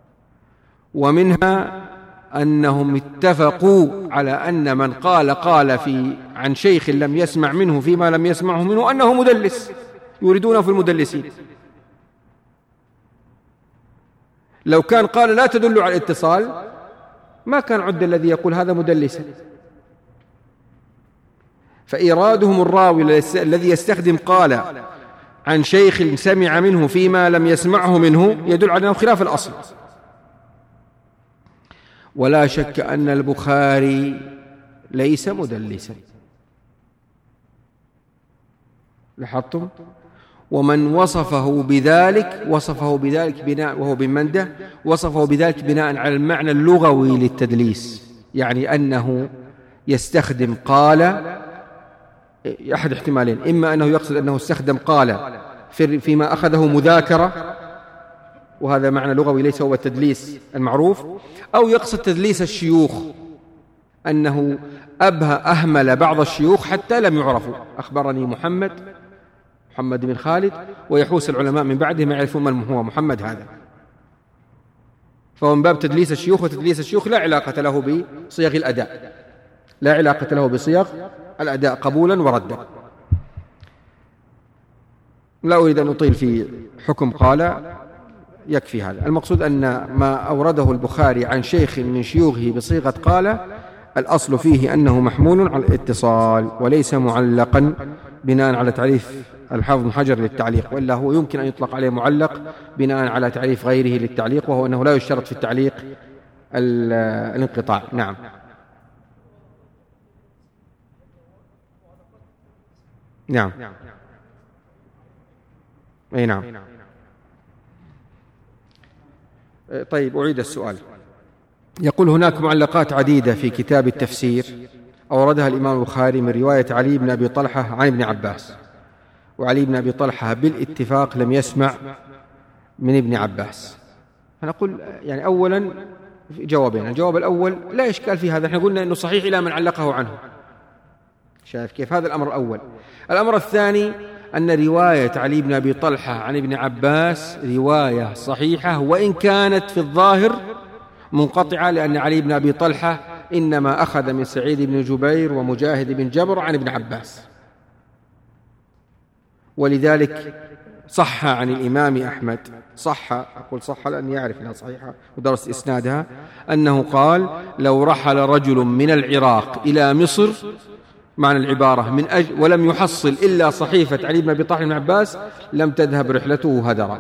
ومنها أنهم اتفقوا على أن من قال قال في عن شيخ لم يسمع منه فيما لم يسمعه منه أنه مدلس، يريدونه في المدلسين. لو كان قال لا تدل على الاتصال ما كان عد الذي يقول هذا مدلسا. فإيرادهم الراوي الذي يستخدم قال عن شيخ سمع منه فيما لم يسمعه منه يدل على أنه خلاف الأصل. ولا شك أن البخاري ليس مدلسا، لاحظتم؟ ومن وصفه بذلك وصفه بذلك بناء، وهو بن منده وصفه بذلك بناء على المعنى اللغوي للتدليس، يعني أنه يستخدم قال أحد احتمالين، إما أنه يقصد أنه استخدم قال فيما أخذه مذاكرة، وهذا معنى لغوي ليس هو التدليس المعروف، أو يقصد تدليس الشيوخ، أنه أبه أهمل بعض الشيوخ حتى لم يعرفوا. أخبرني محمد محمد بن خالد، ويحوس العلماء من بعده ما يعرفون من هو محمد هذا. فهو من باب تدليس الشيوخ، وتدليس الشيوخ لا علاقة له بصيغ الأداء، لا علاقة له بصيغ الأداء قبولا وردا. لا أريد أن أطيل في حكم قال، يكفي هذا. المقصود أن ما أورده البخاري عن شيخ من شيوخه بصيغة قال الأصل فيه أنه محمول على الاتصال وليس معلقا بناء على تعريف الحافظ بن حجر للتعليق، وإلا هو يمكن أن يطلق عليه معلق بناء على تعريف غيره للتعليق، وهو أنه لا يشترط في التعليق الانقطاع. نعم. نعم. أي نعم. طيب، أعيد السؤال. يقول: هناك معلقات عديدة في كتاب التفسير أوردها الإمام البخاري من رواية علي بن أبي طلحة عن ابن عباس، وعلي بن أبي طلحة بالاتفاق لم يسمع من ابن عباس. فنقول يعني أولا جوابين. الجواب الأول لا إشكال في هذا، احنا قلنا أنه صحيح إلى من علقه عنه. شايف كيف؟ هذا الأمر الأول. الأمر الثاني أن رواية علي بن أبي طلحة عن ابن عباس رواية صحيحة، وإن كانت في الظاهر منقطعة، لأن علي بن أبي طلحة إنما أخذ من سعيد بن جبير ومجاهد بن جبر عن ابن عباس، ولذلك صح عن الإمام أحمد، صح، أقول صح لأني يعرف أنها صحيحة ودرس إسنادها، أنه قال: لو رحل رجل من العراق إلى مصر، معنى العبارة من أجل ولم يحصل إلا صحيفة علي بن أبي طلحة بن عباس لم تذهب رحلته هدرا.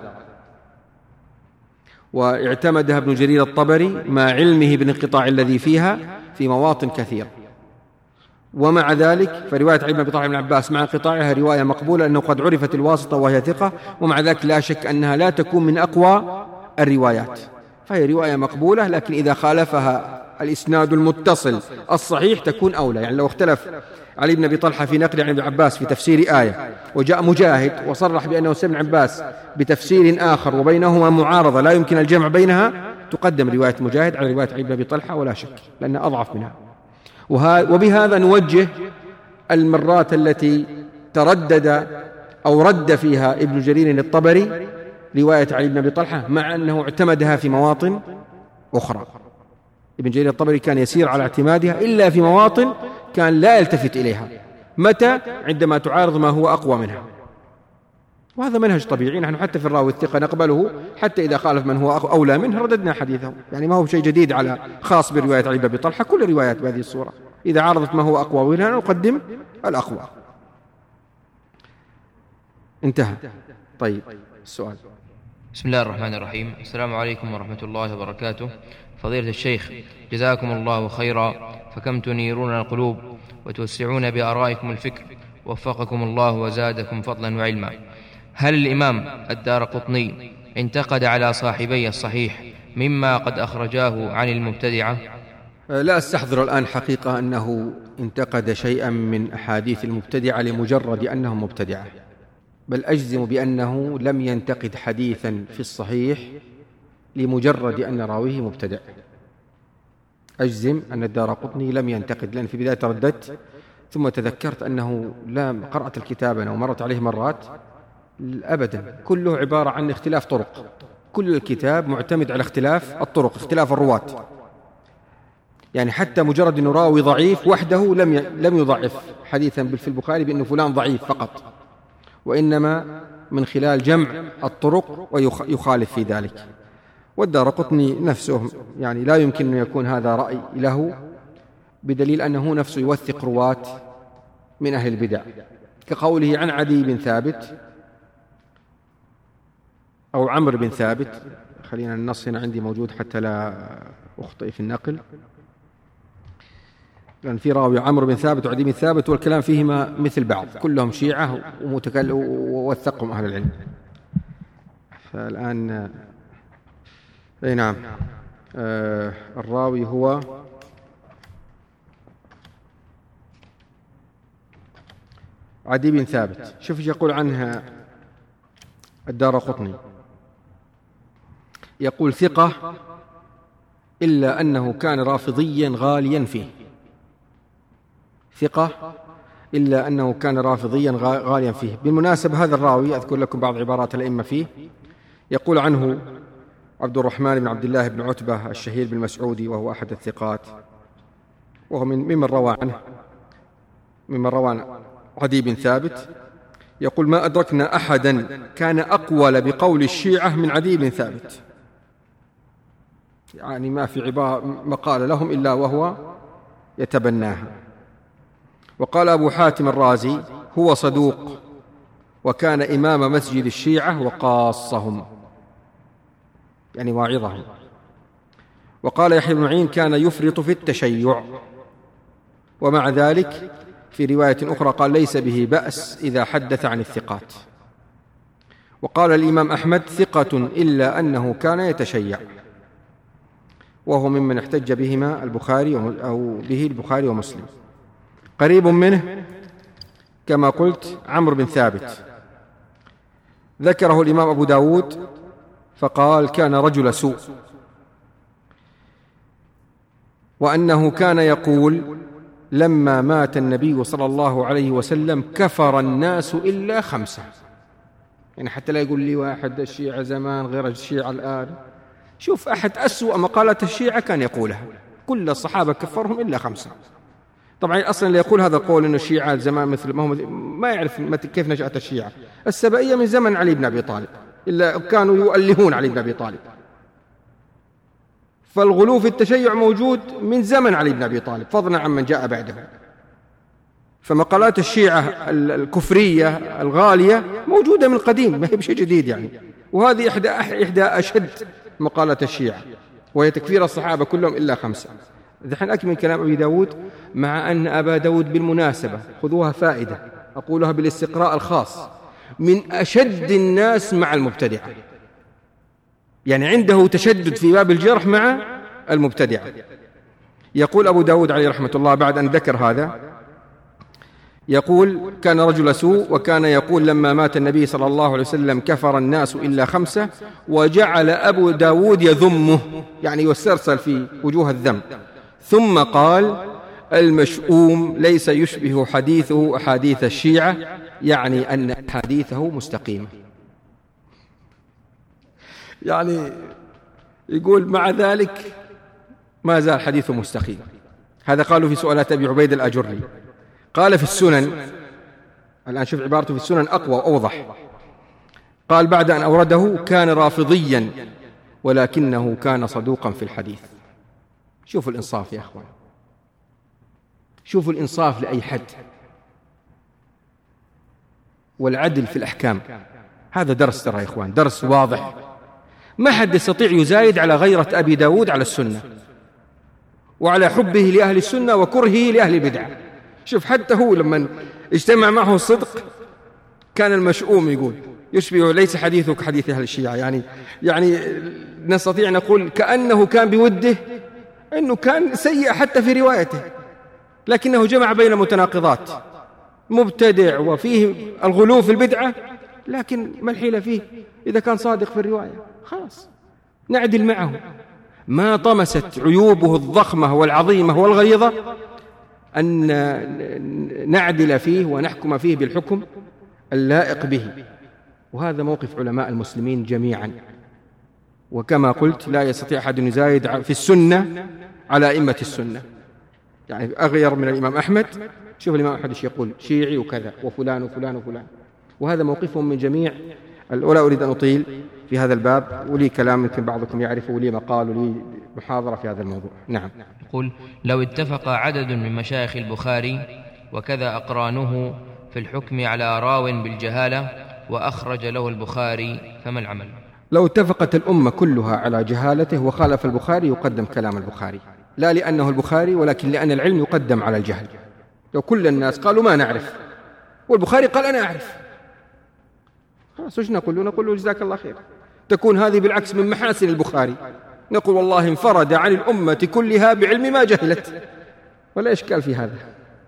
واعتمدها ابن جرير الطبري مع علمه بالانقطاع الذي فيها في مواطن كثيرة. ومع ذلك فرواية علي بن أبي طلحة بن عباس مع انقطاعها رواية مقبولة، لأنه قد عرفت الواسطة وهي ثقة، ومع ذلك لا شك أنها لا تكون من أقوى الروايات، فهي رواية مقبولة، لكن إذا خالفها الإسناد المتصل الصحيح تكون أولى. يعني لو اختلف علي بن أبي طلحة في نقل عن ابن عباس في تفسير آية، وجاء مجاهد وصرح بأنه سمع ابن عباس بتفسير آخر وبينهما معارضة لا يمكن الجمع بينها، تقدم رواية مجاهد على رواية علي بن أبي طلحة ولا شك، لأنها أضعف منها. وبهذا نوجه المرات التي تردد أو رد فيها ابن جرير الطبري رواية علي بن أبي طلحة، مع أنه اعتمدها في مواطن أخرى. ابن جرير الطبري كان يسير على اعتمادها إلا في مواطن كان لا يلتفت إليها. متى؟ عندما تعارض ما هو أقوى منها، وهذا منهج طبيعي. نحن حتى في الراوي الثقة نقبله حتى إذا خالف من هو أولى منه رددنا حديثه، يعني ما هو شيء جديد على خاص برواية علي بن أبي طلحة، كل الروايات بهذه الصورة إذا عارضت ما هو أقوى منها نقدم الأقوى. انتهى. طيب، السؤال. بسم الله الرحمن الرحيم. السلام عليكم ورحمة الله وبركاته. فضيلة الشيخ، جزاكم الله خيرا، فكم تنيرون القلوب وتوسعون بآرائكم الفكر، وفقكم الله وزادكم فضلا وعلما. هل الإمام الدارقطني انتقد على صاحبي الصحيح مما قد أخرجاه عن المبتدعة؟ لا أستحضر الآن حقيقة أنه انتقد شيئا من أحاديث المبتدعة لمجرد أنهم مبتدعة، بل أجزم بأنه لم ينتقد حديثا في الصحيح لمجرد أن راويه مبتدع. أجزم أن الدارقطني لم ينتقد، لأن في بداية ترددت ثم تذكرت أنه لا قرأت الكتاب أنا ومرت عليه مرات أبدا، كله عبارة عن اختلاف طرق، كل الكتاب معتمد على اختلاف الطرق، اختلاف الرواة. يعني حتى مجرد أنه راوي ضعيف وحده لم لم يضعف حديثا في البخاري بأنه فلان ضعيف فقط، وإنما من خلال جمع الطرق ويخالف في ذلك. والدارقطني نفسه يعني لا يمكن أن يكون هذا رأي له، بدليل أنه نفسه يوثق رواة من أهل البدع، كقوله عن عدي بن ثابت أو عمرو بن ثابت. خلينا النص هنا عندي موجود حتى لا أخطئ في النقل، لأن في راوي عمرو بن ثابت وعدي بن ثابت والكلام فيهما مثل بعض، كلهم شيعة ووثقهم أهل العلم. فالآن أي نعم، آه الراوي هو عدي بن ثابت. شوف ايش يقول عنها الدارقطني، يقول: ثقة إلا أنه كان رافضيا غاليا فيه. ثقة إلا أنه كان رافضيا غاليا فيه. بالمناسبة هذا الراوي أذكر لكم بعض عبارات الأئمة فيه، يقول عنه عبد الرحمن بن عبد الله بن عتبة الشهير بالمسعودي، وهو أحد الثقات، وهو من ممن روى عنه ممن روى عن عدي بن ثابت. يقول: ما أدركنا أحدا كان أقول بقول الشيعة من عدي بن ثابت، يعني ما في عبارة مقال لهم إلا وهو يتبناها. وقال أبو حاتم الرازي: هو صدوق وكان إمام مسجد الشيعة وقاصهم، يعني واعظهم. وقال يحيى بن معين كان يفرط في التشيع، ومع ذلك في رواية أخرى قال ليس به بأس إذا حدث عن الثقات. وقال الإمام أحمد ثقة إلا أنه كان يتشيع، وهو ممن احتج بهما البخاري أو به البخاري ومسلم. قريب منه كما قلت عمرو بن ثابت، ذكره الإمام أبو داود فقال كان رجل سوء، وأنه كان يقول لما مات النبي صلى الله عليه وسلم كفر الناس إلا خمسة. يعني حتى لا يقول لي واحد الشيعة زمان غير الشيعة الآن، شوف أحد أسوأ مقالات الشيعة كان يقولها، كل الصحابة كفرهم إلا خمسة. طبعا أصلا اللي يقول هذا القول إنه الشيعة زمان مثل ما هم ما يعرف كيف نشأت الشيعة. السبائية من زمن علي بن أبي طالب، إلا كانوا يؤلهون علي بن أبي طالب، فالغلو في التشيع موجود من زمن علي بن أبي طالب فضلا عن من جاء بعده. فمقالات الشيعة الكفرية الغالية موجودة من قديم، ما هي بشيء جديد يعني. وهذه إحدى إحدى أشد مقالات الشيعة، وهي تكفير الصحابة كلهم إلا خمسة. ذحين أكمل كلام أبي داود، مع أن أبا داود بالمناسبة خذوها فائدة أقولها بالاستقراء الخاص، من أشد الناس مع المبتدعة، يعني عنده تشدد في باب الجرح مع المبتدعة. يقول أبو داود عليه رحمة الله بعد أن ذكر هذا، يقول كان رجل سوء، وكان يقول لما مات النبي صلى الله عليه وسلم كفر الناس إلا خمسة، وجعل أبو داود يذمه يعني يسترسل في وجوه الذم، ثم قال المشؤوم ليس يشبه حديثه أحاديث الشيعة، يعني أن حديثه مستقيمة. يعني يقول مع ذلك ما زال حديثه مستقيم. هذا قالوا في سؤالات أبي عبيد الأجري. قال في السنن، الآن شوف عبارته في السنن أقوى وأوضح، قال بعد أن أورده كان رافضيا ولكنه كان صدوقا في الحديث. شوفوا الإنصاف يا أخوان، شوفوا الإنصاف لأي حد والعدل في الأحكام. هذا درس ترى يا إخوان، درس واضح، ما حد يستطيع يزايد على غيرة أبي داود على السنة وعلى حبه لأهل السنة وكرهه لأهل البدعة. شوف حتى هو لما اجتمع معه الصدق كان المشؤوم يقول يشبه ليس حديثك حديث أهل الشيعة، يعني يعني نستطيع نقول كأنه كان بوده أنه كان سيء حتى في روايته، لكنه جمع بين متناقضات، مبتدع وفيه الغلو في البدعة، لكن ما الحيلة فيه إذا كان صادق في الرواية خلاص نعدل معه. ما طمست عيوبه الضخمة والعظيمة والغليظة أن نعدل فيه ونحكم فيه بالحكم اللائق به. وهذا موقف علماء المسلمين جميعا، وكما قلت لا يستطيع أحد يزايد في السنة على أئمة السنة، يعني أغير من الإمام أحمد. شوف الإمام أحمد ايش يقول، شيعي وكذا وفلان وفلان وفلان، وهذا موقفهم من جميع. ولا أريد أن أطيل في هذا الباب، ولي كلام يمكن بعضكم يعرفه، ولي مقال ولي محاضرة في هذا الموضوع. نعم. يقول لو اتفق عدد من مشايخ البخاري وكذا أقرانه في الحكم على راو بالجهالة وأخرج له البخاري فما العمل؟ لو اتفقت الأمة كلها على جهالته وخالف البخاري يقدم كلام البخاري، لا لأنه البخاري ولكن لأن العلم يقدم على الجهل. لو كل الناس قالوا ما نعرف والبخاري قال أنا أعرف، خلاص وش نقول؟ نقول له جزاك الله خير. تكون هذه بالعكس من محاسن البخاري، نقول والله انفرد عن الأمة كلها بعلم ما جهلت، ولا إشكال في هذا.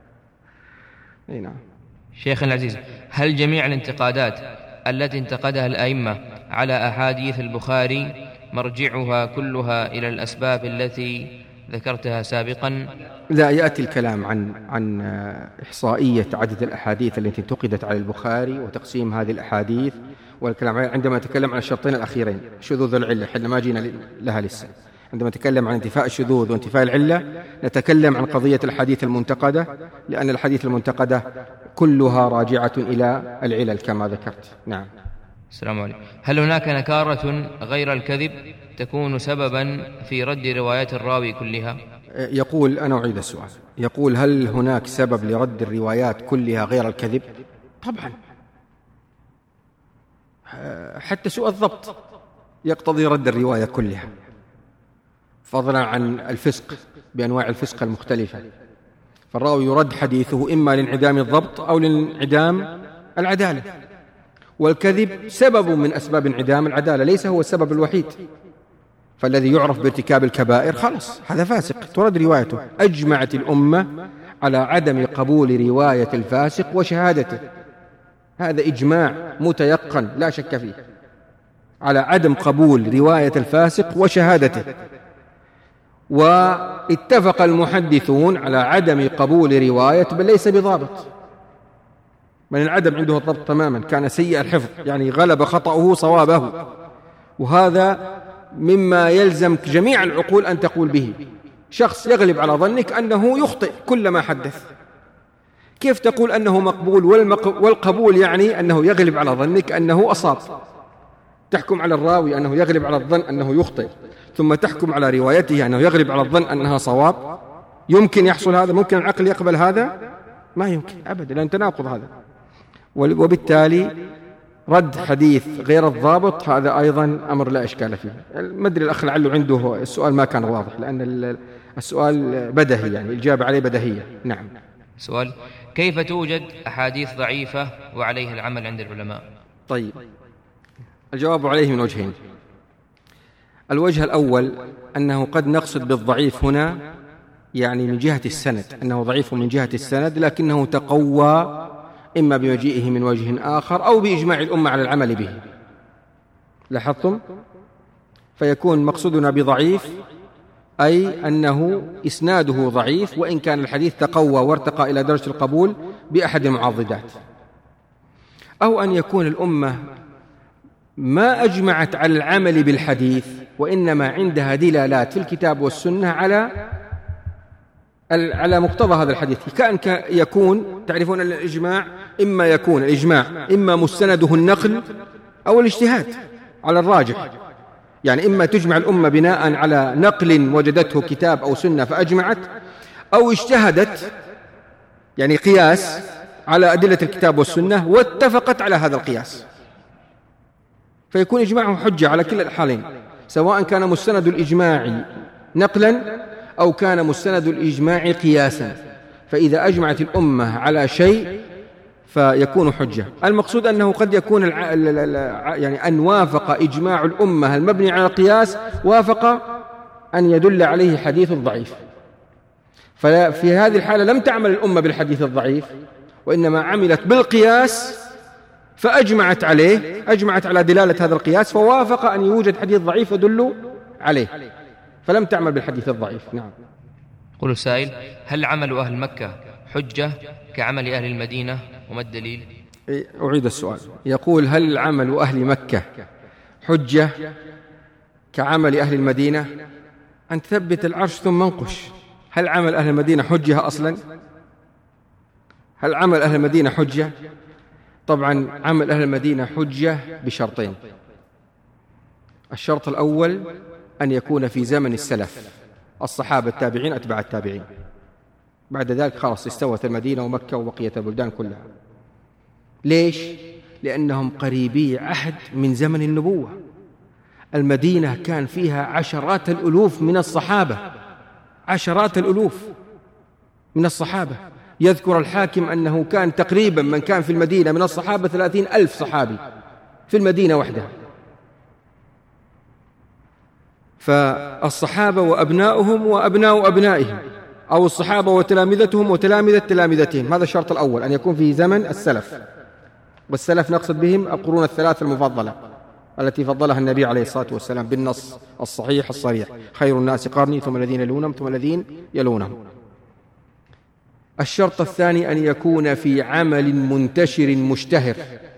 أي نعم. شيخنا العزيز، هل جميع الانتقادات التي انتقدها الأئمة على أحاديث البخاري مرجعها كلها إلى الأسباب التي ذكرتها سابقا؟ لا، يأتي الكلام عن عن إحصائية عدد الأحاديث التي انتقدت على البخاري وتقسيم هذه الأحاديث، والكلام عندما نتكلم عن الشرطين الأخيرين شذوذ العلة، حنا ما جينا لها لسه. عندما نتكلم عن انتفاء الشذوذ وانتفاء العلة نتكلم عن قضية الحديث المنتقدة، لأن الحديث المنتقدة كلها راجعة إلى العلل كما ذكرت. نعم. السلام عليكم. هل هناك نكارة غير الكذب تكون سببا في رد روايات الراوي كلها؟ يقول، أنا أعيد السؤال، يقول هل هناك سبب لرد الروايات كلها غير الكذب؟ طبعا، حتى سوء الضبط يقتضي رد الرواية كلها، فضلا عن الفسق بأنواع الفسق المختلفة. فالراوي يرد حديثه إما لانعدام الضبط أو لانعدام العدالة، والكذب سبب من أسباب انعدام العدالة، ليس هو السبب الوحيد. فالذي يعرف بارتكاب الكبائر خلص هذا فاسق ترد روايته. أجمعت الأمة على عدم قبول رواية الفاسق وشهادته، هذا إجماع متيقن لا شك فيه، على عدم قبول رواية الفاسق وشهادته. واتفق المحدثون على عدم قبول رواية بل ليس بضابط، من العدم عنده الضبط تماما، كان سيء الحفظ، يعني غلب خطأه صوابه، وهذا مما يلزم جميع العقول أن تقول به. شخص يغلب على ظنك أنه يخطئ كلما حدث، كيف تقول أنه مقبول؟ والقبول يعني أنه يغلب على ظنك أنه أصاب. تحكم على الراوي أنه يغلب على الظن أنه يخطئ، ثم تحكم على روايته أنه يغلب على الظن أنها صواب. يمكن يحصل هذا؟ ممكن العقل يقبل هذا؟ ما يمكن أبدا، لأن تناقض هذا. وبالتالي رد حديث غير الضابط هذا أيضا أمر لا إشكال فيه. ما أدري الأخ لعله عنده السؤال ما كان واضح، لأن السؤال بدهي، يعني الإجابة عليه بدهية. نعم. سؤال: كيف توجد أحاديث ضعيفة وعليها العمل عند العلماء؟ طيب، الجواب عليه من وجهين. الوجه الأول أنه قد نقصد بالضعيف هنا يعني من جهة السند، أنه ضعيف من جهة السند، لكنه تقوى إما بمجيئه من وجه آخر أو بإجماع الأمة على العمل به. لاحظتم؟ فيكون مقصودنا بضعيف أي أنه إسناده ضعيف، وإن كان الحديث تقوى وارتقى إلى درجة القبول بأحد المعضدات. أو أن يكون الأمة ما أجمعت على العمل بالحديث، وإنما عندها دلالات في الكتاب والسنة على على مقتضى هذا الحديث. كأن يكون، تعرفون أن الإجماع إما يكون الإجماع إما مستنده النقل أو الاجتهاد على الراجح، يعني إما تجمع الأمة بناء على نقل وجدته كتاب أو سنة فأجمعت، أو اجتهدت يعني قياس على أدلة الكتاب والسنة واتفقت على هذا القياس، فيكون إجماعه حجة على كلا الحالين، سواء كان مستند الإجماع نقلا أو كان مستند الإجماع قياسا. فإذا أجمعت الأمة على شيء فيكون حجة. المقصود أنه قد يكون الع... يعني أن وافق إجماع الأمة المبني على القياس وافق أن يدل عليه حديث ضعيف، ففي هذه الحالة لم تعمل الأمة بالحديث الضعيف، وإنما عملت بالقياس فأجمعت عليه، أجمعت على دلالة هذا القياس فوافق أن يوجد حديث ضعيف يدل عليه، فلم تعمل بالحديث الضعيف. نعم. يقول السائل: هل عمل أهل مكة حجة كعمل أهل المدينة، وما الدليل؟ أعيد السؤال. يقول: هل عمل أهل مكة حجة كعمل أهل المدينة؟ أن تثبت العرش ثم انقش. هل عمل أهل المدينة حجة أصلا؟ هل عمل أهل المدينة حجة؟ طبعا عمل أهل المدينة حجة بشرطين. الشرط الأول أن يكون في زمن السلف، الصحابة التابعين أتباع التابعين، بعد ذلك خلاص استوت المدينة ومكة وبقية البلدان كلها. ليش؟ لأنهم قريبي عهد من زمن النبوة. المدينة كان فيها عشرات الألوف من الصحابة، عشرات الألوف من الصحابة. يذكر الحاكم أنه كان تقريبا من كان في المدينة من الصحابة ثلاثين ألف صحابي في المدينة وحدها. فالصحابة وأبناؤهم وأبناء أبنائهم، أو الصحابة وتلامذتهم وتلامذة تلامذتهم، هذا الشرط الأول، أن يكون في زمن السلف. والسلف نقصد بهم القرون الثلاث المفضلة التي فضلها النبي عليه الصلاة والسلام بالنص الصحيح الصريح: خير الناس قرني ثم الذين يلونهم ثم الذين يلونهم. الشرط الثاني أن يكون في عمل منتشر مشتهر،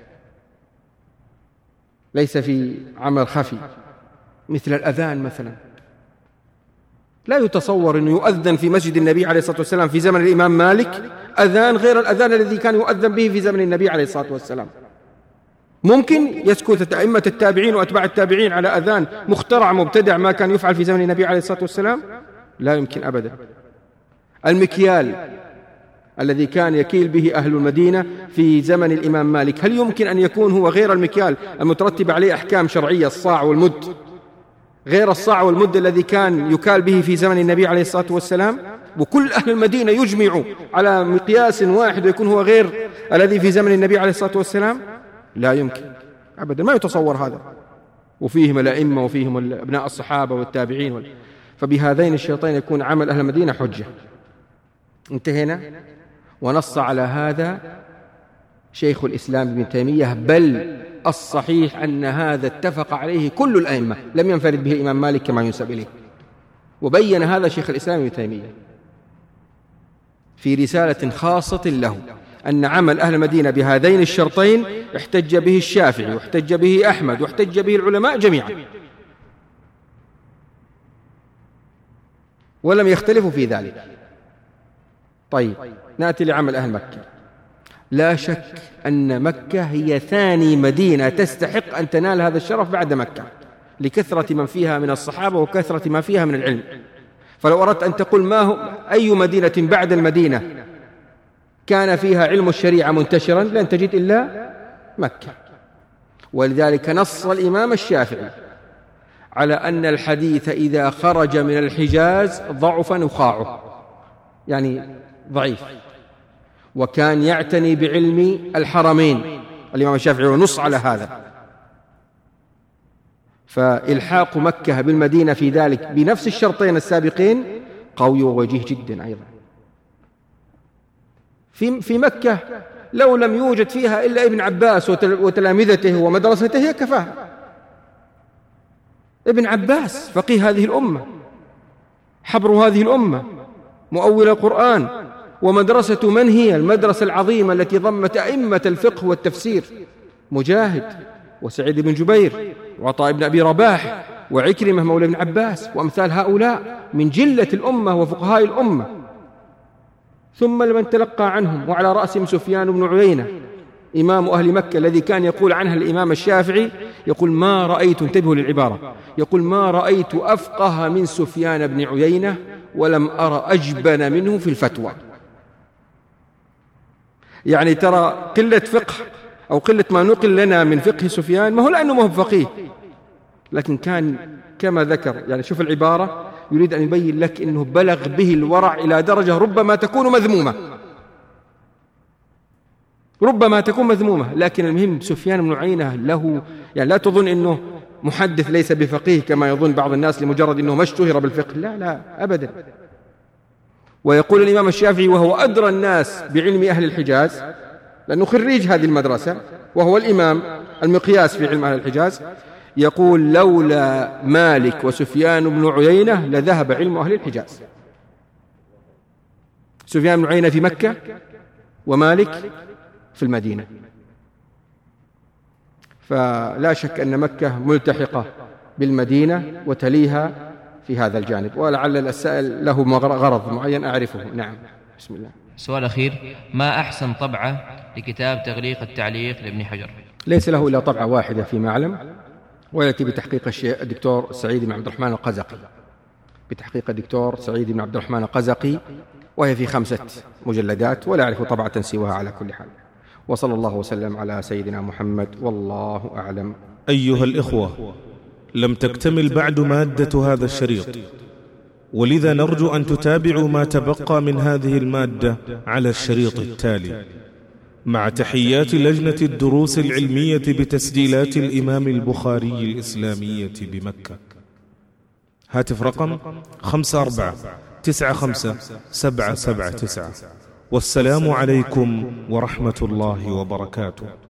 ليس في عمل خفي مثل الأذان مثلا. لا يتصور أن يؤذن في مسجد النبي عليه الصلاة والسلام في زمن الإمام مالك أذان غير الأذان الذي كان يؤذن به في زمن النبي عليه الصلاة والسلام. ممكن يسكت أئمة التابعين وأتباع التابعين على أذان مخترع مبتدع ما كان يفعل في زمن النبي عليه الصلاة والسلام؟ لا يمكن أبدا. المكيال الذي كان يكيل به أهل المدينة في زمن الإمام مالك، هل يمكن أن يكون هو غير المكيال المترتب عليه أحكام شرعية، الصاع والمد غير الصاع والمد الذي كان يكال به في زمن النبي عليه الصلاة والسلام، وكل أهل المدينة يجمعوا على مقياس واحد ويكون هو غير الذي في زمن النبي عليه الصلاة والسلام؟ لا يمكن أبدا، ما يتصور هذا. وفيهم الأئمة وفيهم أبناء الصحابة والتابعين وال... فبهذين الشرطين يكون عمل أهل المدينة حجة. انتهينا. ونص على هذا شيخ الإسلام ابن تيمية، بل الصحيح أن هذا اتفق عليه كل الأئمة، لم ينفرد به الإمام مالك كما ينسب إليه. وبين هذا شيخ الإسلام ابن تيمية في رسالة خاصة له أن عمل أهل المدينة بهذين الشرطين احتج به الشافعي واحتج به أحمد واحتج به العلماء جميعا، ولم يختلفوا في ذلك. طيب نأتي لعمل أهل مكة. لا شك أن مكة هي ثاني مدينة تستحق أن تنال هذا الشرف بعد مكة، لكثرة من فيها من الصحابة وكثرة ما فيها من العلم. فلو أردت أن تقول ما هو أي مدينة بعد المدينة كان فيها علم الشريعة منتشرا، لن تجد إلا مكة. ولذلك نص الإمام الشافعي على أن الحديث إذا خرج من الحجاز ضعف نخاعه، يعني ضعيف، وكان يعتني بعلم الحرمين الإمام الشافعي ونص على هذا. فإلحاق مكة بالمدينة في ذلك بنفس الشرطين السابقين قوي ووجيه جدا. أيضا في في مكة لو لم يوجد فيها إلا ابن عباس وتلامذته ومدرسته هي كفاها. ابن عباس فقيه هذه الأمة، حبر هذه الأمة، مؤول القرآن، ومدرسة من هي المدرسة العظيمة التي ضمت أئمة الفقه والتفسير، مجاهد وسعيد بن جبير وعطاء بن أبي رباح وعكرمة مولى ابن عباس وأمثال هؤلاء من جلة الأمة وفقهاء الأمة. ثم لمن تلقى عنهم، وعلى رأسهم سفيان بن عيينة إمام أهل مكة الذي كان يقول عنها الإمام الشافعي، يقول ما رأيت، انتبهوا للعبارة، يقول ما رأيت أفقه من سفيان بن عيينة ولم أرى أجبن منه في الفتوى. يعني ترى قلة فقه أو قلة ما نقل لنا من فقه سفيان ما هو لأنه ما هو فقيه، لكن كان كما ذكر، يعني شوف العبارة، يريد أن يبين لك أنه بلغ به الورع إلى درجة ربما تكون مذمومة، ربما تكون مذمومة، لكن المهم سفيان بن عيينة له، يعني لا تظن أنه محدث ليس بفقيه كما يظن بعض الناس لمجرد أنه ما اشتهر بالفقه، لا لا أبدا. ويقول الإمام الشافعي وهو أدرى الناس بعلم أهل الحجاز لأنه خريج هذه المدرسة وهو الإمام المقياس في علم أهل الحجاز، يقول لولا مالك وسفيان بن عيينة لذهب علم أهل الحجاز. سفيان بن عيينة في مكة ومالك في المدينة. فلا شك أن مكة ملتحقة بالمدينة وتليها في هذا الجانب، ولعل السائل له غرض معين أعرفه. نعم. بسم الله. سؤال أخير، ما أحسن طبعة لكتاب تغليق التعليق لابن حجر؟ ليس له إلا طبعة واحدة فيما أعلم، ويأتي بتحقيق الشيخ الدكتور سعيد بن عبد الرحمن القزقي، بتحقيق الدكتور سعيد بن عبد الرحمن القزقي، وهي في خمسة مجلدات، ولا أعرف طبعة سواها على كل حال. وصلى الله وسلم على سيدنا محمد، والله أعلم. أيها الإخوة، لم تكتمل بعد مادة هذا الشريط، ولذا نرجو أن تتابعوا ما تبقى من هذه المادة على الشريط التالي، مع تحيات لجنة الدروس العلمية بتسجيلات الإمام البخاري الإسلامية بمكة. هاتف رقم خمسة أربعة تسعة خمسة سبعة سبعة تسعة. والسلام عليكم ورحمة الله وبركاته.